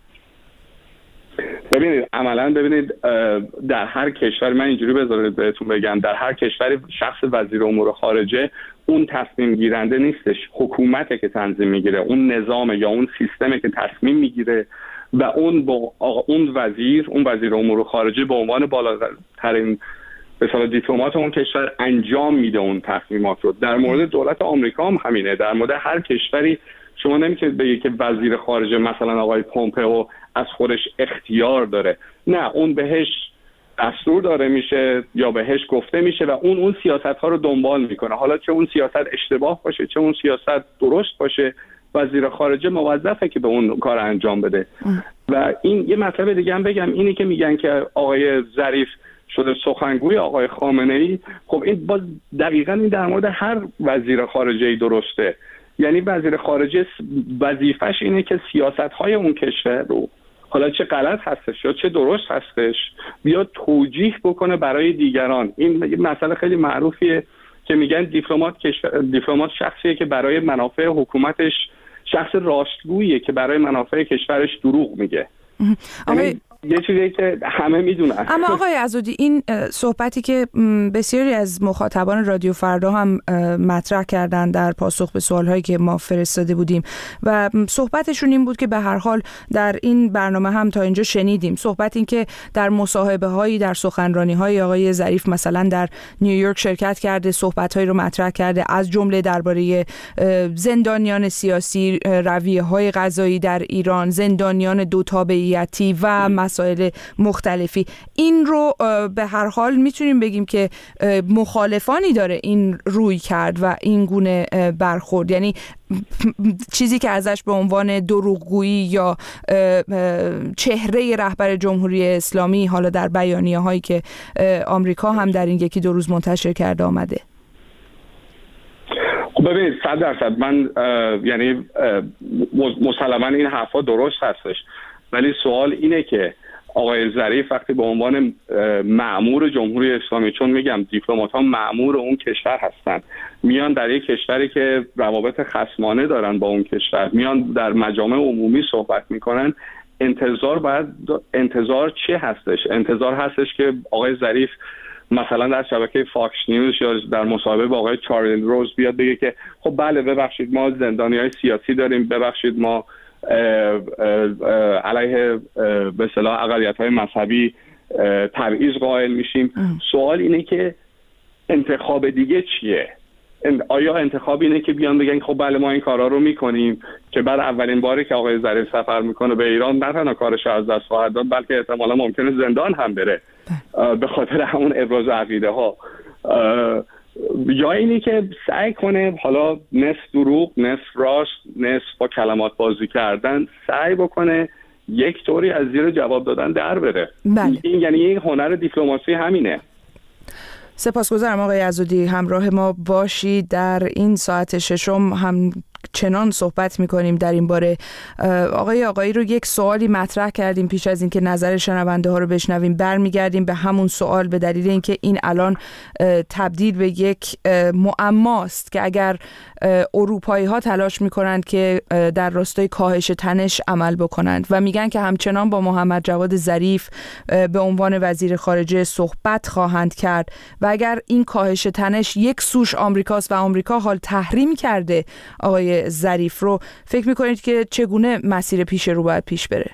ببینید عملاً در هر کشور، من اینجوری بذارید بهتون بگم، در هر کشوری شخص وزیر امور خارجه اون تصمیم گیرنده نیستش، حکومته که تنظیم میگیره، اون نظام یا اون سیستمه که تصمیم میگیره و اون وزیر امور خارجه به عنوان بالاترین به اصطلاح دیپلمات اون کشور انجام میده اون تصمیمات رو. در مورد دولت آمریکا هم همینه. در مورد هر کشوری شما نمیتونید بگید که وزیر خارجه مثلا آقای پومپئو از خودش اختیار داره، نه، اون بهش دستور داره میشه یا بهش گفته میشه و اون سیاست ها رو دنبال میکنه. حالا چه اون سیاست اشتباه باشه چه اون سیاست درست باشه، وزیر خارجه موظفه که به اون کار انجام بده. و این یه مطلب دیگه هم بگم، اینی که میگن که آقای ظریف شده سخنگوی آقای خامنه‌ای، خب این باز دقیقاً این در مورد هر وزیر خارجه‌ای درسته. یعنی وزیر خارجه وظیفش اینه که سیاست‌های اون کشور رو، حالا چه غلط هستش یا چه درست هستش، بیا توجیه بکنه برای دیگران. این یه مسئله خیلی معروفیه که میگن دیپلمات شخصیه که برای منافع حکومتش، شخص راستگوییه که برای منافع کشورش دروغ میگه. یه چیزی که همه میدونن. اما آقای عضدی، این صحبتی که بسیاری از مخاطبان رادیو فردا هم مطرح کردن در پاسخ به سوالهایی که ما فرستاده بودیم و صحبتشون این بود که به هر حال در این برنامه هم تا اینجا شنیدیم صحبت این که در مصاحبه هایی، در سخنرانی های آقای ظریف مثلا در نیویورک شرکت کرده، صحبت هایی رو مطرح کرده، از جمله درباره زندانیان سیاسی، رویه های قضایی در ایران، زندانیان دو تابعیتی و مسائل مختلفی. این رو به هر حال میتونیم بگیم که مخالفانی داره این روی کرد و این گونه برخورد، یعنی چیزی که ازش به عنوان دروغگویی یا چهره رهبر جمهوری اسلامی حالا در بیانیه هایی که آمریکا هم در این یکی دو روز منتشر کرده آمده. خب ببینید 100% من یعنی مسلماً این حرفا درست هستش، ولی سوال اینه که آقای ظریف وقتی به عنوان مأمور جمهوری اسلامی، چون میگم دیپلمات‌ها مأمور اون کشور هستن، میان در یک کشوری که روابط خصمانه دارن با اون کشور، میان در مجامع عمومی صحبت میکنن، انتظار چه هستش؟ انتظار هستش که آقای ظریف مثلا در شبکه فاکس نیوز یا در مصاحبه با آقای چارلز روز بیاد بگه که خب بله ببخشید ما زندانیای سیاسی داریم، ببخشید ما علیه به اصطلاح اقلیت‌های مذهبی تبعیض قائل میشیم. سوال اینه که انتخاب دیگه چیه؟ آیا انتخاب اینه که بیان بگن خب بله ما این کارا رو میکنیم، که بعد اولین باری که آقای ظریف سفر میکنه به ایران نه تنها کارش از دست خواهد داد بلکه احتمالا ممکنه زندان هم بره به خاطر همون ابراز عقیده ها، یا اینی که سعی کنه حالا نصف دروغ نصف راست نصف با کلمات بازی کردن سعی بکنه یک طوری از زیر جواب دادن در بره. بله. این یعنی این هنر دیپلماسی همینه. سپاسگزارم آقای عضدی، همراه ما باشید. در این ساعت ششم هم چنان صحبت می‌کنیم در این باره. آقایی رو یک سوالی مطرح کردیم پیش از اینکه نظر شنونده ها رو بشنویم، برمیگردیم به همون سوال به دلیل اینکه این الان تبدیل به یک معماست که اگر اروپایی ها تلاش می‌کنند که در راستای کاهش تنش عمل بکنند و میگن که همچنان با محمد جواد ظریف به عنوان وزیر خارجه صحبت خواهند کرد و اگر این کاهش تنش یک سوش آمریکاست و آمریکا حال تحریم کرده آقای ظریف رو، فکر میکنید که چگونه مسیر پیش رو باید پیش بره؟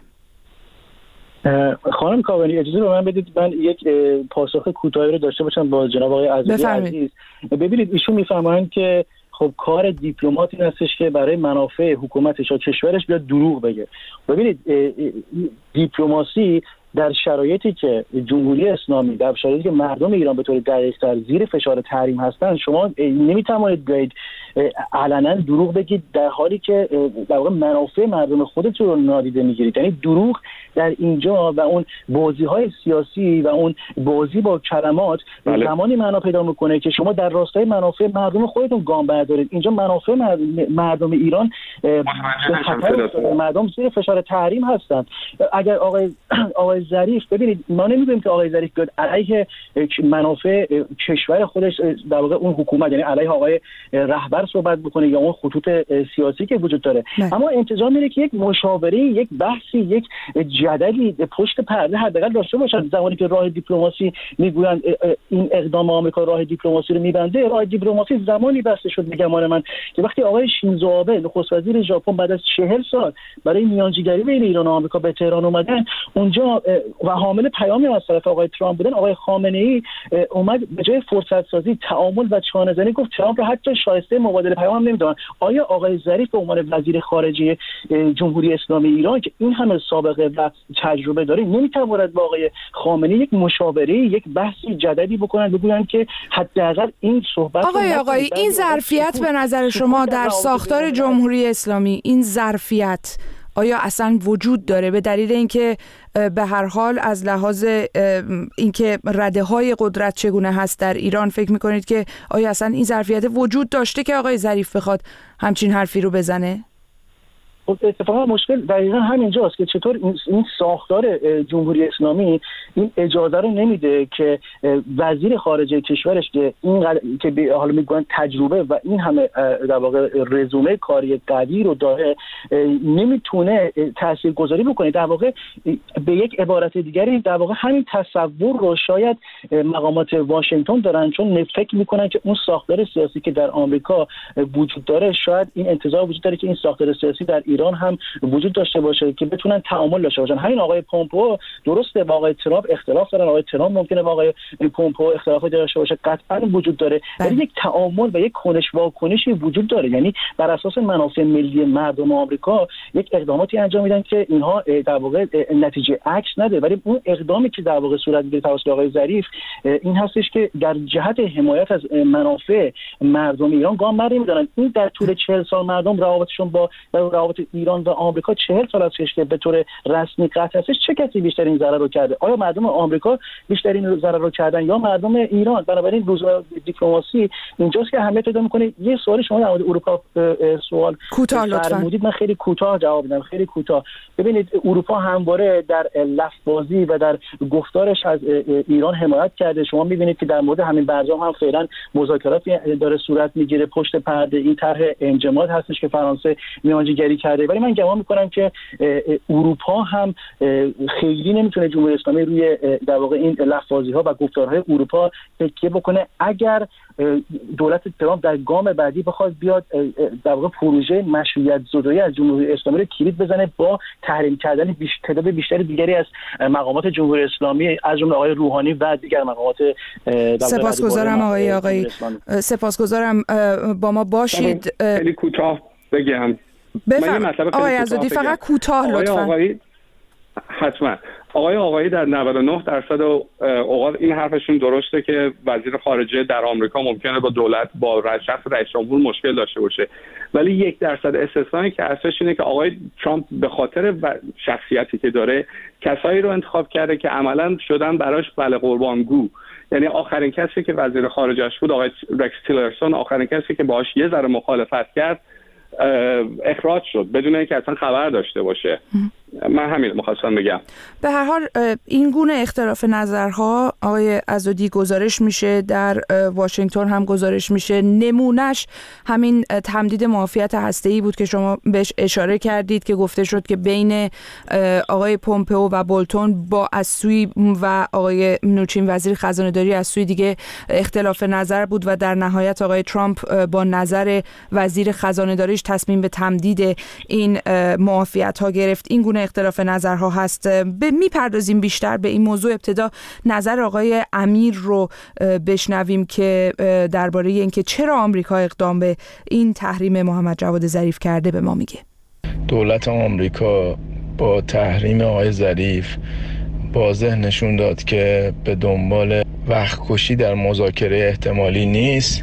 خانم کاوانی اجازه رو من بدید من یک پاسخ کوتاهی رو داشته باشم با جناب آقای عزیزی عزیز. ببینید ایشون میفرمایند که خب کار دیپلمات این هستش که برای منافع حکومتش و کشورش بیاد دروغ بگه. ببینید دیپلماسی در شرایطی که جمهوری اسلامی، در شرایطی که مردم ایران به طور دقیق‌تر زیر فشار تحریم هستن، شما نمیتوانید بیاید علنا دروغ بگید در حالی که در واقع منافع مردم خودتون رو نادیده میگیرید. یعنی دروغ در اینجا و اون بازی‌های سیاسی و اون بازی با کلمات زمانی معنا پیدا میکنه که شما در راستای منافع مردم خودتون گام بردارید. اینجا منافع مردم ایران به خطر افتاده، مردم زیر فشار تحریم هستند. اگر آقای ظریف، ببینید ما نمی‌گوییم که آقای ظریف بیاد علیه منافع کشور خودش در واقع اون حکومت، یعنی علیه آقای رهبر صحبت بکنه یا اون خطوط سیاسی که وجود داره، اما انتظار میره که یک مشاوره، یک بحثی، یک جدلی پشت پرده حداقل داشته باشد. زمانی که راه دیپلماسی میگویند این اقدام آمریکا راه دیپلماسی رو میبنده، راه دیپلماسی زمانی بسته شد میگمان من که وقتی آقای شینزو آبه نخست وزیر ژاپن بعد از 40 سال برای میانجیگری بین ایران و آمریکا به تهران اومدن اونجا و حامل پیامی از طرف آقای ترامپ بودن، آقای خامنه‌ای اومد به جای فرصت سازی، تعامل و چانه‌زنی گفت ترامپ رو حتی شایسته مبادله پیام هم نمیدونن. آیا آقای ظریف به عنوان وزیر خارجه جمهوری اسلامی ایران که این همه سابقه و تجربه داره نمیتواند با آقای خامنه‌ای یک مشاوره، یک بحثی جدلی بکنن، بگویند که حداقل این صحبت آقای این ظرفیت به نظر شما در ساختار جمهوری اسلامی، این ظرفیت آیا اصلا وجود داره؟ به دلیل اینکه به هر حال از لحاظ اینکه رده‌های قدرت چگونه هست در ایران، فکر می‌کنید که آیا اصلا این ظرفیت وجود داشته که آقای ظریف بخواد همچین حرفی رو بزنه؟ اتفاقا مشکل دقیقا همینجاست که چطور این ساختار جمهوری اسلامی این اجازه رو نمیده که وزیر خارجه کشورش که که حالا میگن تجربه و این همه در واقع رزومه کاری قوی رو داره نمیتونه تاثیرگذاری بکنه. در واقع به یک عبارت دیگری در واقع همین تصور رو شاید مقامات واشنگتن دارن، چون فکر میکنن که اون ساختار سیاسی که در آمریکا وجود داره، شاید این انتظار وجود داره که این ساختار سیاسی در ایران هم وجود داشته باشه که بتونن تعامل داشته باشن. همین آقای پومپئو درسته با آقای ترامپ اختلاف دارن، آقای ترامپ ممکنه با آقای پومپئو اختلافی داشته باشه، قطعا وجود داره، ولی یک تعامل و یک کنش واکنشی وجود داره. یعنی بر اساس منافع ملی مردم آمریکا یک اقداماتی انجام میدن که اینها در واقع نتیجه عکس نده، ولی اون اقدامی که در واقع صورت میگیره توسط آقای ظریف این هستش که در جهت حمایت از منافع مردم ایران گام برمی‌دارن. این در طول 40 سال مردم روابطشون با روابط ایران و آمریکا 40 سال هستش که به طور رسمی قطع هستش. چه کسی بیشترین ضرر رو کرده؟ آیا مردم آمریکا بیشترین ضرر رو کردن یا مردم ایران؟ بنابراین روزهای دیپلماسی اینجاست که اهمیت پیدا می‌کنه. یه سوال شما در مورد اروپا سوال کوتاه لطفاً. من خیلی کوتاه جواب میدم، خیلی کوتاه. ببینید اروپا همواره در لفظ‌بازی و در گفتارش از ایران حمایت کرده. شما می‌بینید که در مورد همین برجام هم فعلا مذاکراتی داره صورت می‌گیره پشت پرده. این طرح انجماد هستش که فرانسه میانجیگری کرده، ولی من گمان میکنم که اروپا هم خیلی نمیتونه جمهوری اسلامی روی در واقع این لفظ‌بازی‌ها و گفتارهای اروپا تکیه بکنه. اگر دولت ترامپ در گام بعدی بخواد بیاد در واقع پروژه مشروعیت زدایی از جمهوری اسلامی رو کلید بزنه با تحریم کردن تعداد بیشتری دیگری از مقامات جمهوری اسلامی از جمله آقای روحانی و دیگر مقامات. سپاسگزارم آقای سپاسگزارم با ما باشید. خیلی کوتاه بگم. آقای عزادی فقط کوتاه لطفاً. حتما. آقای در 99% اوقات این حرفشون درسته که وزیر خارجه در آمریکا ممکنه با دولت با شخص رئیس جمهور مشکل داشته باشه، ولی 1% استثنایی که اصلش اینه که آقای ترامپ به خاطر شخصیتی که داره کسایی رو انتخاب کرده که عملاً شدن براش بله قربانگو. یعنی آخرین کسی که وزیر خارجه‌اش بود آقای رکس تیلرسون، آخرین کسی که باهاش یه ذره مخالفت کرد اخراج شد بدون اینکه اصلا خبر داشته باشه. من همین می‌خواستم بگم. به هر حال این گونه اختلاف نظرها آقای عزادی گزارش میشه، در واشنگتن هم گزارش میشه. نمونهش همین تمدید معافیت هسته‌ای بود که شما بهش اشاره کردید که گفته شد که بین آقای پومپئو و بولتون با از سوی و آقای منوچین وزیر خزانه‌داری از سوی دیگه اختلاف نظر بود و در نهایت آقای ترامپ با نظر وزیر خزانه‌داریش تصمیم به تمدید این معافیت‌ها گرفت. این گونه اختلاف نظرها هست. میپردازیم بیشتر به این موضوع. ابتدا نظر آقای امیر رو بشنویم که درباره اینکه چرا آمریکا اقدام به این تحریم محمد جواد ظریف کرده به ما میگه. دولت آمریکا با تحریم آقای ظریف واضح نشون داد که به دنبال وقت کشی در مذاکره احتمالی نیست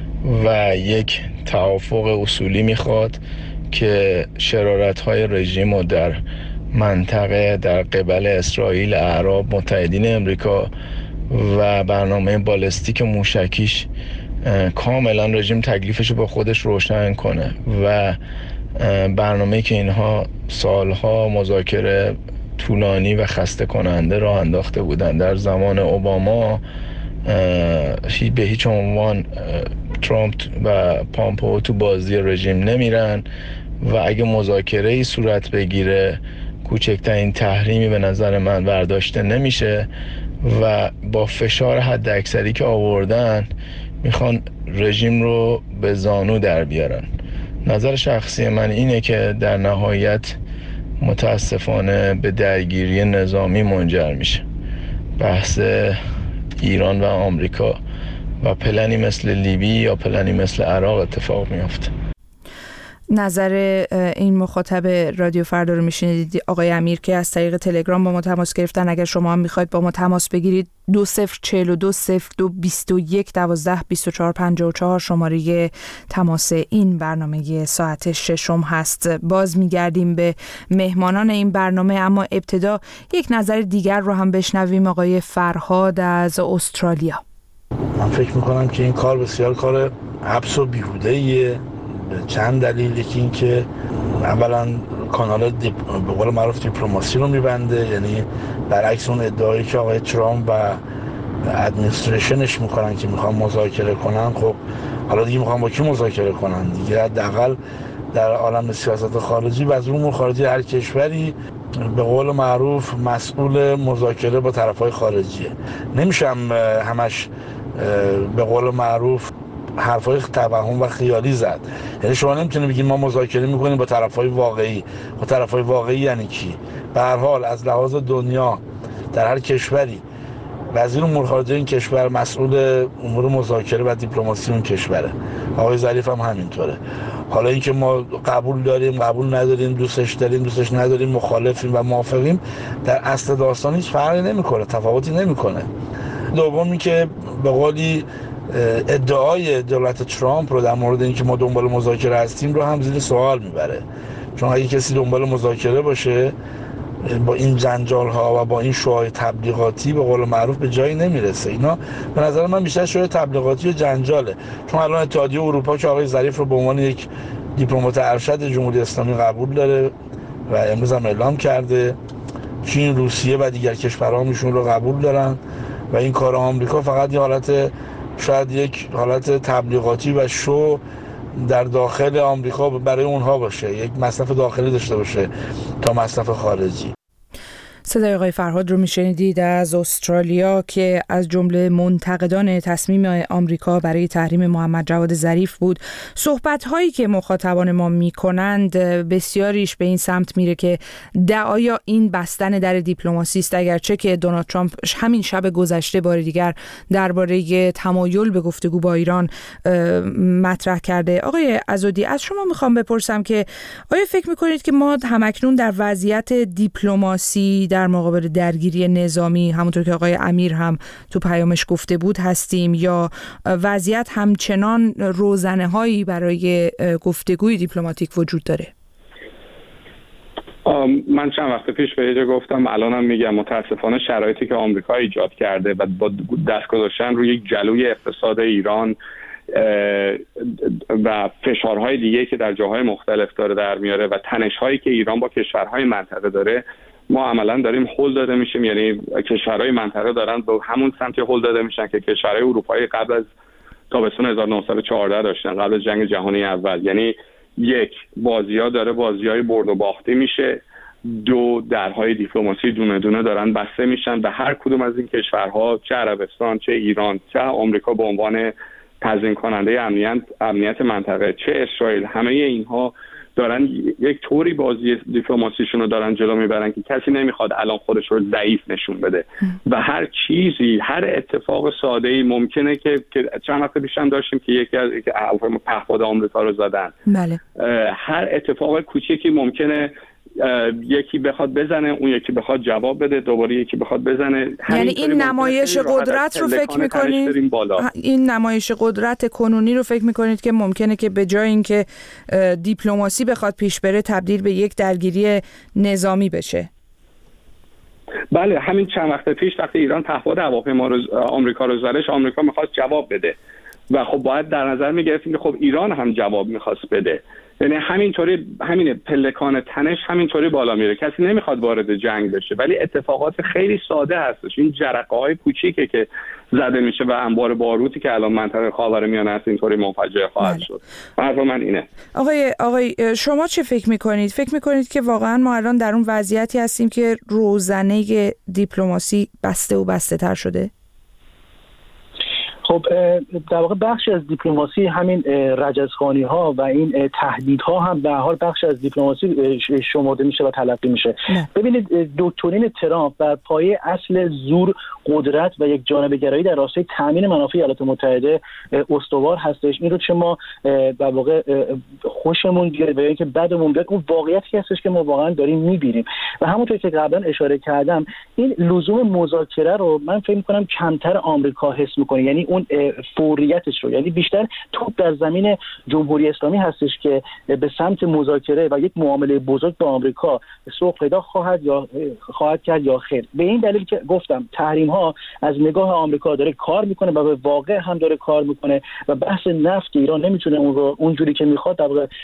و یک توافق اصولی میخواد که شرارت‌های رژیم رو در منطقه در قبل اسرائیل، اعراب، متحدین امریکا و برنامه بالستیک موشکیش کاملا رژیم تکلیفش رو با خودش روشن کنه و برنامه‌ای که اینها سالها مذاکره طولانی و خسته کننده راه انداخته بودن در زمان اوباما، به هیچ عنوان ترامپ و پامپئو تو بازی رژیم نمیرن و اگه مذاکره‌ای صورت بگیره کوچکترین تحریمی به نظر من برداشته نمیشه و با فشار حد اکثری که آوردن میخوان رژیم رو به زانو در بیارن. نظر شخصی من اینه که در نهایت متاسفانه به درگیری نظامی منجر میشه. بحث ایران و آمریکا و پلنی مثل لیبی یا پلنی مثل عراق اتفاق میفته. نظر این مخاطب رادیو فردا رو میشنیدید، آقای امیر، که از طریق تلگرام با ما تماس گرفتن. اگر شما هم میخواید با ما تماس بگیرید 20420221122454 شماره تماس این برنامه ساعت ششم هست. باز میگردیم به مهمانان این برنامه، اما ابتدا یک نظر دیگر رو هم بشنویم. آقای فرهاد از استرالیا. من فکر میکنم که این کار بسیار کار حبس و بیهوده‌ایه به چند دلیل. یکی این که اولا کانال به قول معروف دیپلماسی رو میبنده، یعنی برعکس اون ادعایی که آقای ترامپ و ادمنستریشنش میکنن که میخوان مذاکره کنن. خب حالا دیگه میخوان با کی مذاکره کنن دیگه؟ حداقل در عالم سیاست خارجی و از امور خارجی هر کشوری به قول معروف مسئول مذاکره با طرفهای خارجیه. نمیشم همش به قول معروف حرفای توهم و خیالی زد. یعنی شما نمیتونید بگید ما مذاکره میکنیم با طرفای واقعی. با طرفای واقعی یعنی کی؟ به هر حال از لحاظ دنیا در هر کشوری وزیر امور خارجه این کشور مسئول امور مذاکره و دیپلماسی اون کشوره. آقای ظریف هم همینطوره. حالا اینکه ما قبول داریم، قبول نداریم، دوستش داریم، دوستش نداریم، مخالفیم و موافقیم، در اصل داستان هیچ فرقی نمیکنه، تفاوتی نمیکنه. دومی که به قولی ادعای دولت ترامپ رو در مورد اینکه ما دنبال مذاکره هستیم رو هم زیر سوال میبره. چون اگه کسی دنبال مذاکره باشه با این جنجال ها و با این شعاع تبلیغاتی به قول معروف به جایی نمیرسه. اینا به نظر من بیشتر شعاع تبلیغاتی و جنجاله. چون الان اتحادیه اروپا که آقای ظریف رو به عنوان یک دیپلمات ارشد جمهوری اسلامی قبول داره و امروز هم اعلام کرده، چین، روسیه و دیگر کشورها میشون رو قبول دارن و این کار آمریکا فقط یه حالت، شاید یک حالت تبلیغاتی و شو در داخل آمریکا برای اونها باشه، یک مصرف داخلی داشته باشه تا مصرف خارجی. صدای آقای فرهاد رو میشنیدید از استرالیا که از جمله منتقدان تصمیم آمریکا برای تحریم محمد جواد ظریف بود. صحبت‌هایی که مخاطبان ما میکنند بسیاریش به این سمت میره که آیا این بستن در دیپلماسی است، اگرچه که دونالد ترامپ همین شب گذشته بار دیگر درباره تمایل به گفتگو با ایران مطرح کرده. آقای عضدی، از شما میخوام بپرسم که آیا فکر میکنید که ما همکنون در وضعیت دیپلماسی در مقابل درگیری نظامی، همونطور که آقای امیر هم تو پیامش گفته بود، هستیم یا وضعیت همچنان روزنه‌هایی برای گفتگوی دیپلماتیک وجود داره؟ من چند وقت پیش به یه گفتم، الانم میگم، متاسفانه شرایطی که آمریکا ایجاد کرده و با دست گذاشتن روی یک جلوی اقتصاد ایران و فشارهای دیگه که در جاهای مختلف داره در میاره و تنش‌هایی که ایران با کشورهای منطقه داره، ما عملا داریم هل داده میشیم. یعنی کشورهای منطقه دارن به همون سمت هل داده میشن که کشورهای اروپایی قبل از تابستون 1914 داشتن، قبل از جنگ جهانی اول. یعنی یک، بازی‌ها داره بازی‌های برد و باخته میشه. دو، درهای دیپلماسی دونه دونه دارن بسته میشن به هر کدوم از این کشورها، چه عربستان، چه ایران، چه آمریکا به عنوان تضمین کننده امنیت منطقه، چه اسرائیل. همه اینها دارن یک طوری بازی دیپلماسیشون رو دارن جلو میبرن که کسی نمیخواد الان خودش رو ضعیف نشون بده و هر چیزی، هر اتفاق ساده‌ای ممکنه که چند وقت پیش هم داشتیم که یکی از پهپاد آمریکا رو زدن. بله. هر اتفاق کوچیکی ممکنه یکی بخواد بزنه، اون یکی بخواد جواب بده، دوباره یکی بخواد بزنه. یعنی این نمایش قدرت رو فکر می‌کنید، این نمایش قدرت کنونی رو فکر می‌کنید که ممکنه که به جای اینکه دیپلماسی بخواد پیش بره تبدیل به یک درگیری نظامی بشه؟ بله، همین چند وقت پیش وقتی ایران پهپاد هواپیما آمریکا رو زدش، آمریکا می‌خواست جواب بده و خب باید در نظر می‌گرفتیم که خب ایران هم جواب می‌خواست بده. یعنی همینطوری، همین پلکان تنش همینطوری بالا میره. کسی نمیخواد وارد جنگ بشه، ولی اتفاقات خیلی ساده هستش. این جرقه‌های کوچیکه که زده میشه و انبار باروتی که الان منطقه خاورمیانه است اینطوری منفجر خواهد شد. حرف من اینه. آقای شما چه فکر میکنید؟ فکر میکنید که واقعا ما الان در اون وضعیتی هستیم که روزنه دیپلماسی بسته و بسته تر شده؟ خب در واقع بخشی از دیپلماسی همین رجزخوانی ها و این تهدیدها هم به حال بخشی از دیپلماسی شمرده میشه و تلقی میشه. ببینید دوکترین ترامپ بر پایه اصل زور، قدرت و یک جانبه گرایی در راستای تامین منافع ایالات متحده استوار هستش. این رو چه ما در واقع خوشمون بیاد و اینکه بدمون بیاد، اون واقعیتی هستش که ما واقعا داریم میبینیم. و همونطور که قبلا اشاره کردم، این لزوم مذاکره رو من فکر می‌کنم کمتر آمریکا حس می‌کنه، یعنی اون فوریتش رو، یعنی بیشتر توپ در زمین جمهوری اسلامی هستش که به سمت مذاکره و یک معامله بزرگ با آمریکا سوق پیدا خواهد کرد یا خیر. به این دلیل که گفتم تحریم ها از نگاه آمریکا داره کار میکنه و به واقع هم داره کار میکنه و بحث نفت ایران نمیتونه اون رو اونجوری که میخواد در واقع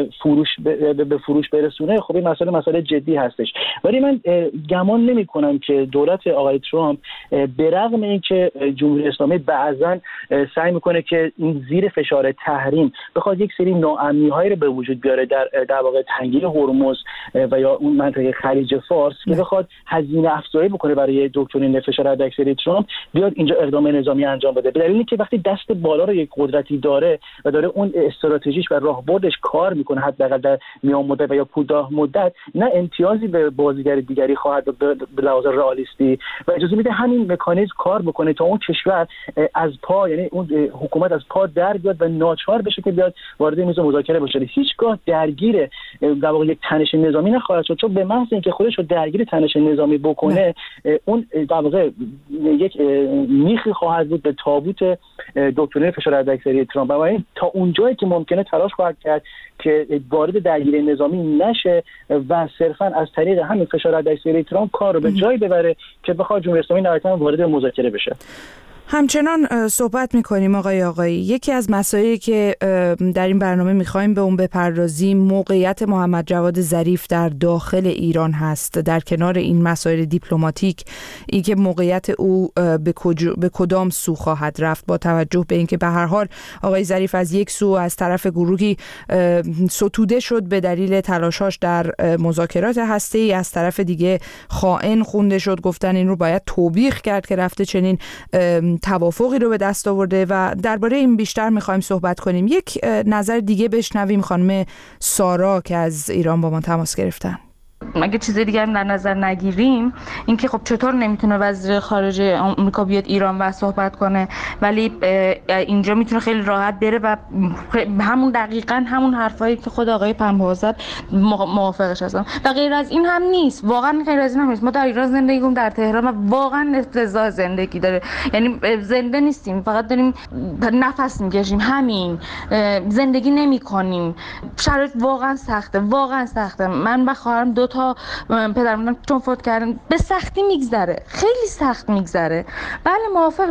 به فروش برسونه. خب این مسئله جدی هستش، ولی من گمان نمیکنم که دولت آقای ترامپ به رغم اینکه جمهوری اسلامی بعضا سعی میکنه که این زیر فشار تحریم بخواد یک سری ناامنی‌هایی رو به وجود بیاره در واقع تنگی هرمز و یا اون منطقه خلیج فارس که بخواد هزینه افزایی بکنه برای دکترین فشار حداکثری ترامپ، بیاد اینجا اقدام نظامی انجام بده. به دلیلی که وقتی دست بالا رو یک قدرتی داره و داره اون استراتژیش و راهبردش کار میکنه، حداقل در میان مدت و یا کوتاه مدت، نه امتیازی به بازیگر دیگری خواهد به لحاظ رئالیستی و اجازه میده همین مکانیزم کار بکنه تا اون کشور از پا، یعنی اون حکومت از پا در بیاد و ناچار بشه که بیاد وارد میز مذاکره بشه. هیچگاه درگیر در واقع یک تنش نظامی نخواهد شد، چون به محض اینکه خودش رو درگیر تنش نظامی بکنه اون در واقع یک میخی خواهد بود به تابوت دکترین فشار حداکثری ترامپ و این تا اونجایی که ممکنه تلاش خواهد کرد که وارد درگیری نظامی نشه و صرفا از طریق همین فشار حداکثری ترامپ کار رو به جایی ببره که بخواد جمهوری اسلامی نهایتاً وارد مذاکره بشه. همچنان صحبت می‌کنیم آقای یکی از مسائلی که در این برنامه می‌خوایم به اون بپردازیم موقعیت محمد جواد ظریف در داخل ایران هست. در کنار این مسائل دیپلماتیک، این که موقعیت او به کدام سو خواهد رفت، با توجه به اینکه به هر حال آقای ظریف از یک سو از طرف گروهی ستوده شد به دلیل تلاشاش در مذاکرات هسته‌ای، از طرف دیگه خائن خونده شد، گفتن این رو باید توبیخ کرد که رفته چنین توافقی رو به دست آورده و درباره این بیشتر میخوایم صحبت کنیم. یک نظر دیگه بشنویم خانم سارا که از ایران با ما تماس گرفتن. اگه چیز دیگه هم در نظر نگیریم، اینکه خب چطور نمیتونه وزیر خارجه آمریکا بیاد ایران و صحبت کنه، ولی اینجا میتونه خیلی راحت بره و همون دقیقاً همون حرفایی که خود آقای پنبه زد موافقش هستم و غیر از این هم نیست. واقعا غیر از این هم نیست. ما در ایران زندگی کنیم، در تهران، و واقعا افتضاح زندگی داره. یعنی زنده نیستیم، فقط داریم نفس میکشیم، همین زندگی نمیکنیم. شرایط واقعا سخته. من و خواهرم دو تا پدرم چون فوت کردن به سختی میگذره، خیلی سخت میگذره. بله موافق،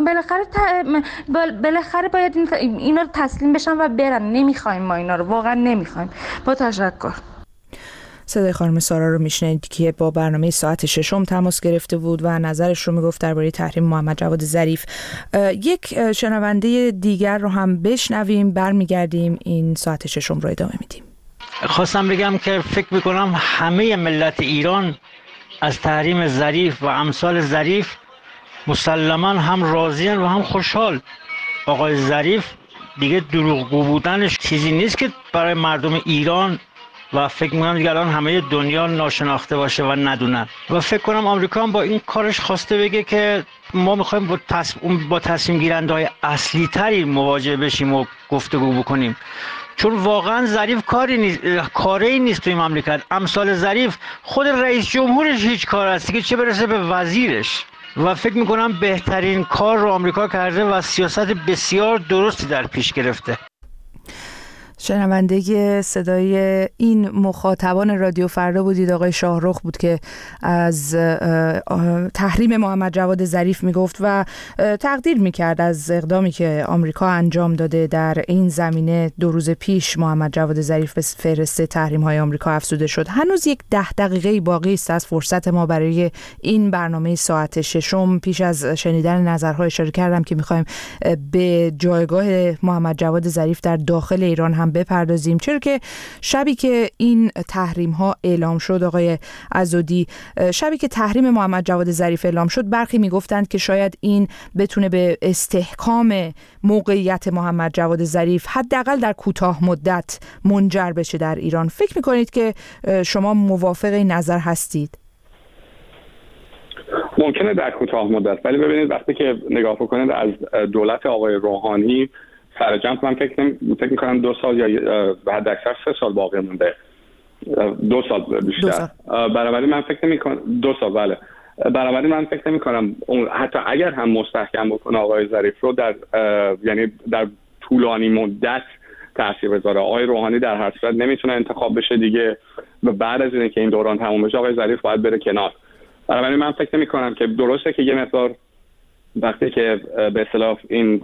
بالاخره باید اینا رو تسلیم بشن و برن. نمیخوایم ما اینا رو، واقعا نمیخوایم. با تشکر. صدای خانم سارا رو میشنید که با برنامه ساعت ششم تماس گرفته بود و نظرش رو میگفت درباره تحریم محمد جواد ظریف. یک شنونده دیگر رو هم بشنویم، برمیگردیم این ساعت ششم رو ادامه میدیم. خواستم بگم که فکر میکنم همه ملت ایران از تحریم ظریف و امثال ظریف مسلماً هم راضی‌اند و هم خوشحال. آقای ظریف دیگه دروغگو بودنش چیزی نیست که برای مردم ایران و فکر میکنم دیگه الان همه دنیا ناشناخته باشه و ندونن و فکر کنم آمریکا هم با این کارش خواسته بگه که ما میخوایم با تصمیم گیرنده‌های اصلی تری مواجه بشیم و گفتگو بکنیم. چون واقعا ظریف کاری نیست توی مملکت. امثال ظریف خود رئیس جمهورش هیچ کار هستی که چه برسه به وزیرش. و فکر میکنم بهترین کار رو آمریکا کرده و سیاست بسیار درستی در پیش گرفته. شنونده صدای این مخاطبان رادیو فردا بودید. آقای شاهرخ بود که از تحریم محمد جواد ظریف میگفت و تقدیر میکرد از اقدامی که آمریکا انجام داده در این زمینه. 2 روز پیش محمد جواد ظریف به فهرست تحریم های آمریکا افزوده شد. هنوز یک 10 دقیقه باقی است از فرصت ما برای این برنامه ساعت ششم. پیش از شنیدن نظرها اشاره کردم که میخوایم به جایگاه محمد جواد ظریف در داخل ایران هم بپردازیم، چرا که شبی که این تحریم ها اعلام شد آقای عضدی، شبی که تحریم محمد جواد ظریف اعلام شد، برخی میگفتند که شاید این بتونه به استحکام موقعیت محمد جواد ظریف حداقل در کوتاه مدت منجر بشه در ایران. فکر میکنید که شما موافق این نظر هستید؟ ممکنه در کوتاه مدت، ولی ببینید وقتی که نگاه بکنید از دولت آقای روحانی سرجمع، من فکر میکنم 2 سال یا حد اکثر 3 سال باقی مونده. 2 سال بیشتر. بنابراین من فکر نمی‌کنم 2 سال. بله. بنابراین من فکر نمی‌کنم حتی اگر هم مستحکم بکنه آقای ظریف رو یعنی در طولانی مدت تاثیر بذاره. آقای روحانی در هر صورت نمیتونه انتخاب بشه دیگه و بعد از اینکه این دوران تموم بشه آقای ظریف باید بره کنار. بنابراین من فکر نمی‌کنم که درسته که یه مقدار وقتی که به اصطلاح این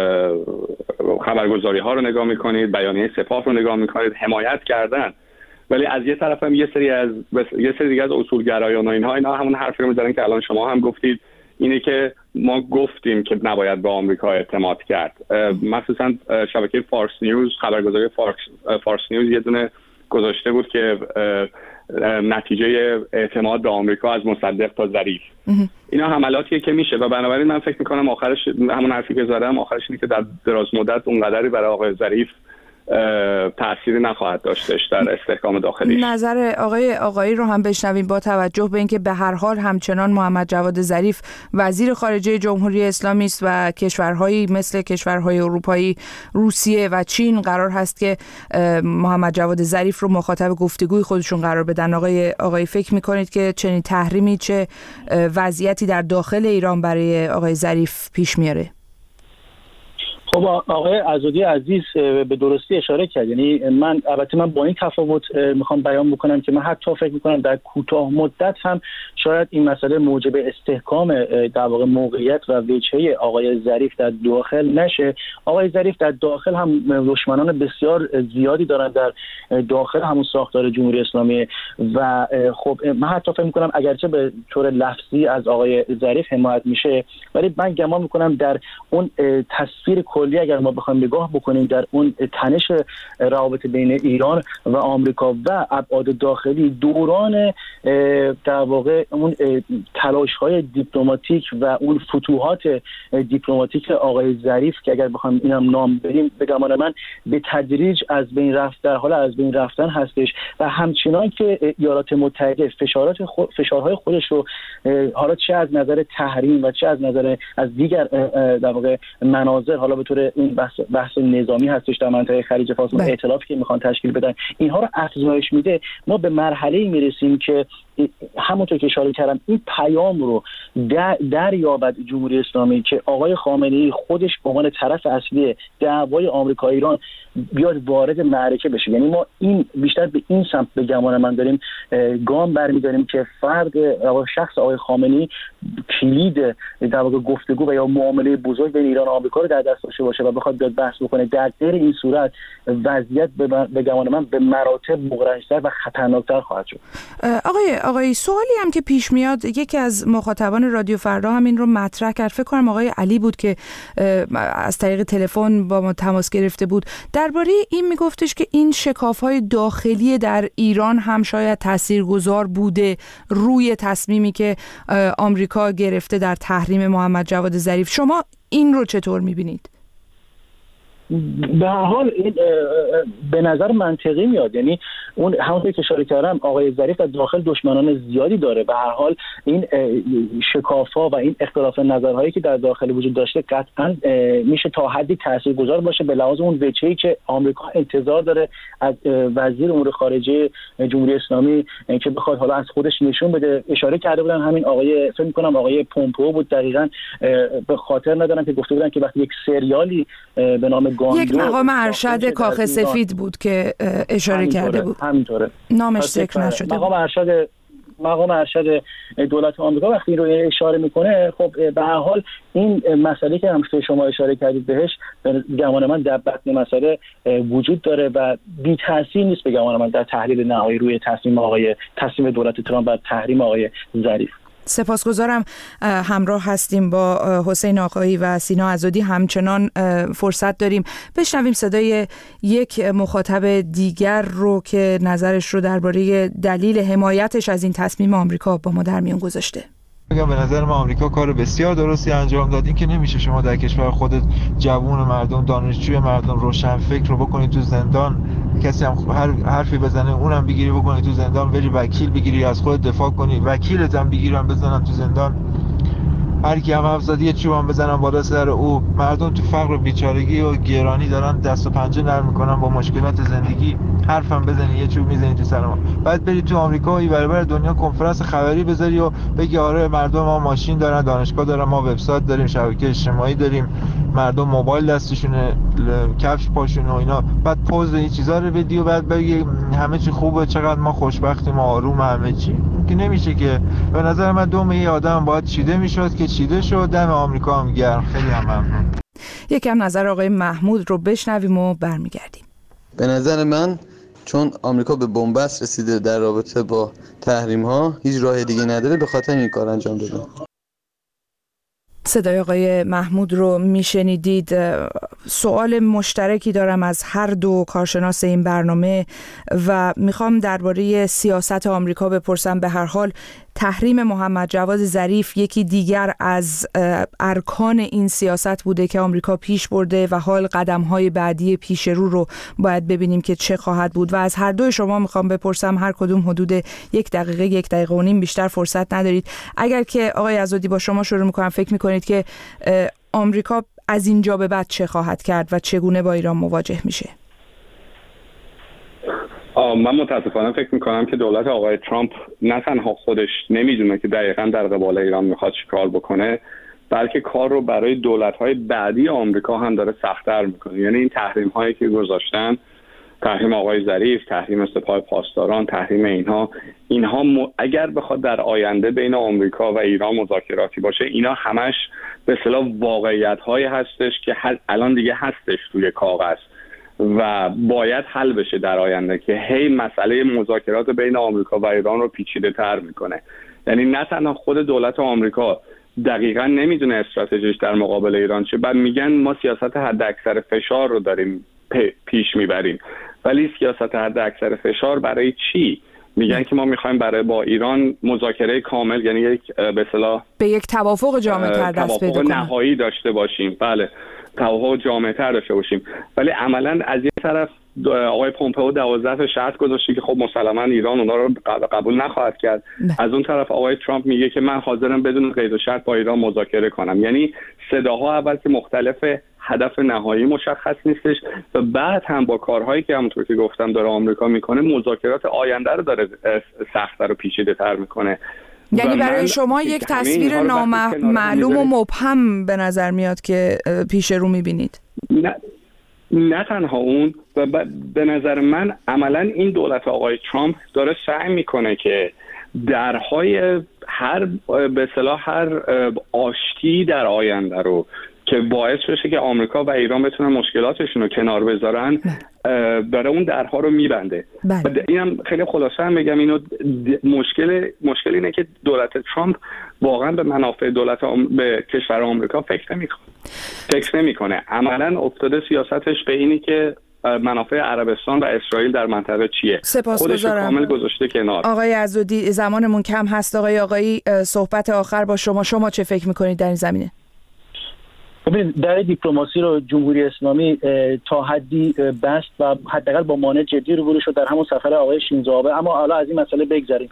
خبرگزاری ها رو نگاه میکنید، بیانیه سپاه رو نگاه میکنید، حمایت کردن، ولی از یه طرف هم یه سری دیگه از اصولگرایان و اینا همون حرفی رو میزنن که الان شما هم گفتید، اینه که ما گفتیم که نباید به آمریکا اعتماد کرد. مخصوصا شبکه فارس نیوز، خبرگزاری فارس نیوز یه دونه گذاشته بود که نتیجه اعتماد به آمریکا از مصدق تا ظریف. اینا حملاتیه که میشه و بنابراین من فکر میکنم آخرش همون حرفی که زدم، آخرش اینه که در دراز مدت اونقدری برای آقای ظریف تأثیری نخواهد داشتش در استحکام داخلیش. نظر آقایی رو هم بشنویم با توجه به اینکه به هر حال همچنان محمد جواد ظریف وزیر خارجه جمهوری اسلامی است و کشورهایی مثل کشورهای اروپایی، روسیه و چین قرار هست که محمد جواد ظریف رو مخاطب گفتگوی خودشون قرار بدن. آقای فکر میکنید که چنین تحریمی چه وضعیتی در داخل ایران برای آقای ظریف پیش میاره؟ خب آقای عضدی عزیز به درستی اشاره کرد. یعنی من با این تفاوت میخوام بیان بکنم که من حتی فکر میکنم در کوتاه مدت هم شاید این مسئله موجب استحکام در واقع موقعیت و وجهه آقای ظریف در داخل نشه. آقای ظریف در داخل هم دشمنان بسیار زیادی دارن در داخل همون ساختار جمهوری اسلامی و خب من حتی فکر میکنم اگرچه به طور لفظی از آقای ظریف حمایت میشه، ولی من گمان میکنم در اون تصویر کلی اگر ما بخوایم نگاه بکنیم در اون تنش روابط بین ایران و آمریکا و ابعاد داخلی، دوران در واقع اون تلاش‌های دیپلماتیک و اون فتوحات دیپلماتیک آقای ظریف که اگر بخوایم اینم نام بریم، به گمان من به تدریج از بین رفت، در حال از بین رفتن هستش و همچنان که ایالات متحده فشارهای خودش رو حالا چه از نظر تحریم و چه از نظر از دیگر در واقع مناظر، حالا به طور این بحث نظامی هستش در منطقه خلیج فارس، ائتلافی که میخوان تشکیل بدن، اینها رو افزایش میده. ما به مرحله‌ای میرسیم که همونطور که اشاره کردم این پیام رو دریابد جمهوری اسلامی که آقای خامنه‌ای خودش به عنوان طرف اصلی دعوای آمریکا ایران بیاد وارد معرکه بشه. یعنی ما این بیشتر به این سمت به گمان من داریم گام برمی‌داریم که فرد شخص آقای خامنه‌ای کلید در واقع گفتگو و یا معامله بزرگ بین ایران و آمریکا رو در دست داشته باشه و بخواد بیاد بحث بکنه. در غیر این صورت وضعیت به گمان من به مراتب مغرض‌تر و خطرناکتر خواهد شد. آقای سوالی هم که پیش میاد، یکی از مخاطبان رادیو فردا هم این رو مطرح کرد، فکر کنم آقای علی بود که از طریق تلفن با ما تماس گرفته بود، درباره این میگفتش که این شکاف‌های داخلی در ایران هم شاید تاثیرگذار بوده روی تصمیمی که آمریکا گرفته در تحریم محمد جواد ظریف. شما این رو چطور میبینید؟ به هر حال این به نظر منطقی میاد. یعنی اون همونطور که اشاره کردم آقای ظریف از داخل دشمنان زیادی داره. به هر حال این شکاف‌ها و این اختلاف نظرهایی که در داخل وجود داشته قطعا میشه تا حدی تاثیرگذار باشه به لحاظ اون وجهی که آمریکا انتظار داره از وزیر امور خارجه جمهوری اسلامی که بخواد حالا از خودش نشون بده. اشاره کرده بودن همین آقای فکر می‌کنم آقای پومپئو بود دقیقاً، به خاطر ندارم که گفته بودن که وقتی یک سریالی به نام گاندو یک مقام ارشد کاخ سفید بود که اشاره کرده بود، همینطوره نامش ذکر نشده. مقام ارشد دولت آمریکا وقتی رو اشاره میکنه، خب به هر حال این مسئله که همونطور شما اشاره کردید بهش به گمان من در بطن مسئله وجود داره و بی تاثیر نیست به گمان من در تحلیل نهایی روی تصمیم دولت ترامپ بر تحریم آقای ظریف. سپاسگزارم. همراه هستیم با حسین آقایی و سینا عزادی. همچنان فرصت داریم بشنویم صدای یک مخاطب دیگر رو که نظرش رو درباره دلیل حمایتش از این تصمیم آمریکا با ما در میون گذاشته. به نظر من آمریکا کار بسیار درستی انجام داد. این که نمیشه شما در کشور خودت جوون مردم، دانشجوی مردم، روشنفکر رو بکنی تو زندان، کسی هم هر حرفی بزنه اونم بگیری بکنی تو زندان، بری وکیل بگیری از خودت دفاع کنی، وکیلت هم بگیرن بزنن تو زندان، هر کی هم حرف زد یه چوبم بزنن بالا سر او. مردم تو فقر و بیچارگی و گرانی دارن دست و پنجه نرم میکنن با مشکلات زندگی، حرفم بزنی یه چوب میزنی تو سر ما. بعد بری تو آمریکا و برابر دنیا کنفرانس خبری بذاری و بگی آره مردم ما ماشین دارن، دانشگاه دارن، ما وبسایت داریم، شبکه اجتماعی داریم، مردم موبایل دستشونه، کفش پاشونه و اینا، بعد پوز این چیزا رو بدی و بعد بگی همه چی خوبه، چقدر ما خوشبختیم، آروم همه چی. که نمیشه که. به نظر من دم یه آدم باید چیده میشد که چیده شد. دم آمریکا هم گرم. خیلی هم ممنون. یکم نظر آقای محمود رو بشنویم و برمیگردیم. به نظر من چون آمریکا به بنبست رسیده در رابطه با تحریم ها، هیچ راه دیگه نداره، به خاطر این کار انجام داده. صدای آقای محمود رو میشنیدید. سوال مشترکی دارم از هر دو کارشناس این برنامه و میخوام درباره سیاست آمریکا بپرسم. به هر حال تحریم محمد جواد ظریف یکی دیگر از ارکان این سیاست بوده که آمریکا پیش برده و حال قدم‌های بعدی پیش رو باید ببینیم که چه خواهد بود. و از هر دوی شما میخوام بپرسم، هر کدوم حدود 1 دقیقه و نیم، بیشتر فرصت ندارید. اگر که آقای عزادی با شما شروع میکنم، فکر میکنید که آمریکا از اینجا به بعد چه خواهد کرد و چگونه با ایران مواجه میشه؟ من متاسفانه فکر میکنم که دولت آقای ترامپ نه تنها خودش نمیدونه که دقیقاً در قبال ایران میخواد چیکار بکنه، بلکه کار رو برای دولت‌های بعدی آمریکا هم داره سخت‌تر میکنه. یعنی این تحریم هایی که گذاشتن، تحریم آقای ظریف، تحریم سپاه پاسداران، تحریم اینها اگر بخواد در آینده بین آمریکا و ایران مذاکراتی باشه، اینا همش به اصطلاح واقعیت‌هایی هستش که الان دیگه هستش توی کاغذ و باید حل بشه در آینده، که هی مسئله مذاکرات بین آمریکا و ایران رو پیچیده تر میکنه. یعنی نه تنها خود دولت آمریکا دقیقاً نمیدونه استراتژیش در مقابل ایران چه، بعد میگن ما سیاست حد اکثر فشار رو داریم پیش میبریم، ولی سیاست حد اکثر فشار برای چی؟ میگن که ما میخوایم برای با ایران مذاکره کامل، یعنی یک به اصطلاح به یک توافق جامع‌تر دست پیدا کنیم، نهایی داشته باشیم. بله، توافق جامع‌تر داشته باشیم. ولی عملاً از یه طرف آقای پومپئو 12 شرط گذاشته که خب مسلماً ایران اونا رو قبول نخواهد کرد. از اون طرف آقای ترامپ میگه که من حاضرم بدون قید و شرط با ایران مذاکره کنم. یعنی صداها اول که مختلفه، هدف نهایی مشخص نیستش و بعد هم با کارهایی که همونطور که گفتم داره آمریکا میکنه، مذاکرات آینده رو داره سخت‌تر و پیچیده‌تر میکنه. یعنی برای شما یک تصویر نامعلوم و مبهم به نظر میاد که پیش رو میبینید؟ نه تنها اون، و به نظر من عملا این دولت آقای ترامپ داره سعی میکنه که درهای هر به اصطلاح هر آشتی در آینده رو که باعث بشه که آمریکا و ایران بتونن مشکلاتشون رو کنار بذارن، داره اون درها رو میبنده. اینم خیلی خلاصه هم بگم، اینو مشکل اینه که دولت ترامپ واقعا به منافع به کشور آمریکا فکر نمیکنه. عملا افتاده سیاستش به اینی که منافع عربستان و اسرائیل در منطقه چیه، خودش کامل گذاشته کنار. آقای عزادی، زمانمون کم هست. آقای صحبت آخر با شما چه فکر میکنید در این زمینه؟ ببینید در دیپلماسی رو جمهوری اسلامی تا حدی بست و حداقل با مانع جدی روبرو شد در همون سفر آقای شینزو آبه. اما حالا از این مسئله بگذریم.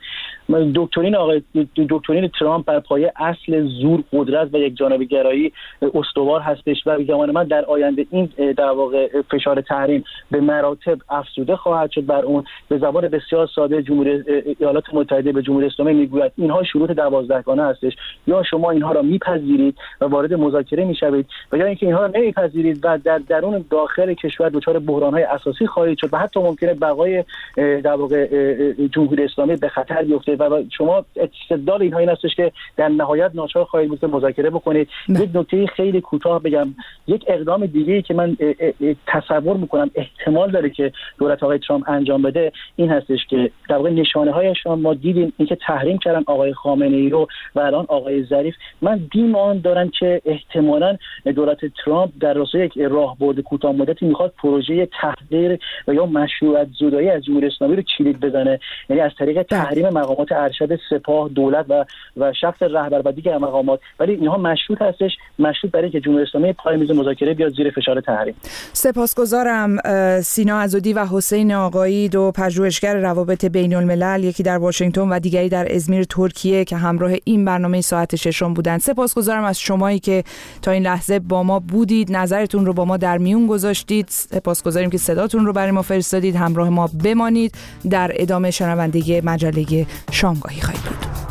دکترین ترامپ بر پایه اصل زور، قدرت و یک جانبه گرایی استوار هستش و به گمان من در آینده این در واقع فشار تحریم به مراتب افزوده خواهد شد بر اون. به زبان بسیار ساده جمهوری ایالات متحده به جمهوری اسلامی میگوید اینها شروط 12 گانه هستش، یا شما اینها را میپذیرید و وارد مذاکره میشوید و یا اینکه اینها را نمیپذیرید و در درون داخل کشور دچار بحران‌های اساسی خواهید شد و حتی ممکنه بقای در واقع جمهوری اسلامی به خطر بیفته و شما استدلال اینها این هستش که در نهایت ناچار خواهید بود مذاکره بکنید. یک نکته خیلی کوتاه بگم، یک اقدام دیگه‌ای که من تصور میکنم احتمال داره که دولت آقای ترامپ انجام بده این هستش که در واقع نشانه‌هایشان ما دیدیم اینکه تحریم کردن آقای خامنه‌ای رو و الان آقای ظریف. من بی‌مان دارم که احتمالاً دولت ترامپ در راستای یک راهبرد کوتاه مدتی میخواد پروژه تحقیر و یا مشروعیت زدایی از جمهوری اسلامی رو کلید بزنه، یعنی از طریق تحریم مقامات ارشد سپاه، دولت و شخص رهبر و دیگر مقامات، ولی اینها مشروط هستش، مشروط برای که جمهوری اسلامی پای میز مذاکره بیاد زیر فشار تحریم. سپاسگزارم. سینا عضدی و حسین آقایی، دو پژوهشگر روابط بین‌الملل، یکی در واشنگتن و دیگری در ازمیر ترکیه که همراه این برنامه ساعت ششم بودند. سپاسگزارم از شمایی که تا این لحظه با ما بودید، نظرتون رو با ما در میون گذاشتید. سپاسگزاریم که صداتون رو برای ما فرستادید. همراه ما بمانید. در ادامه شنوندگی مجله شامگاهی خواهید بود.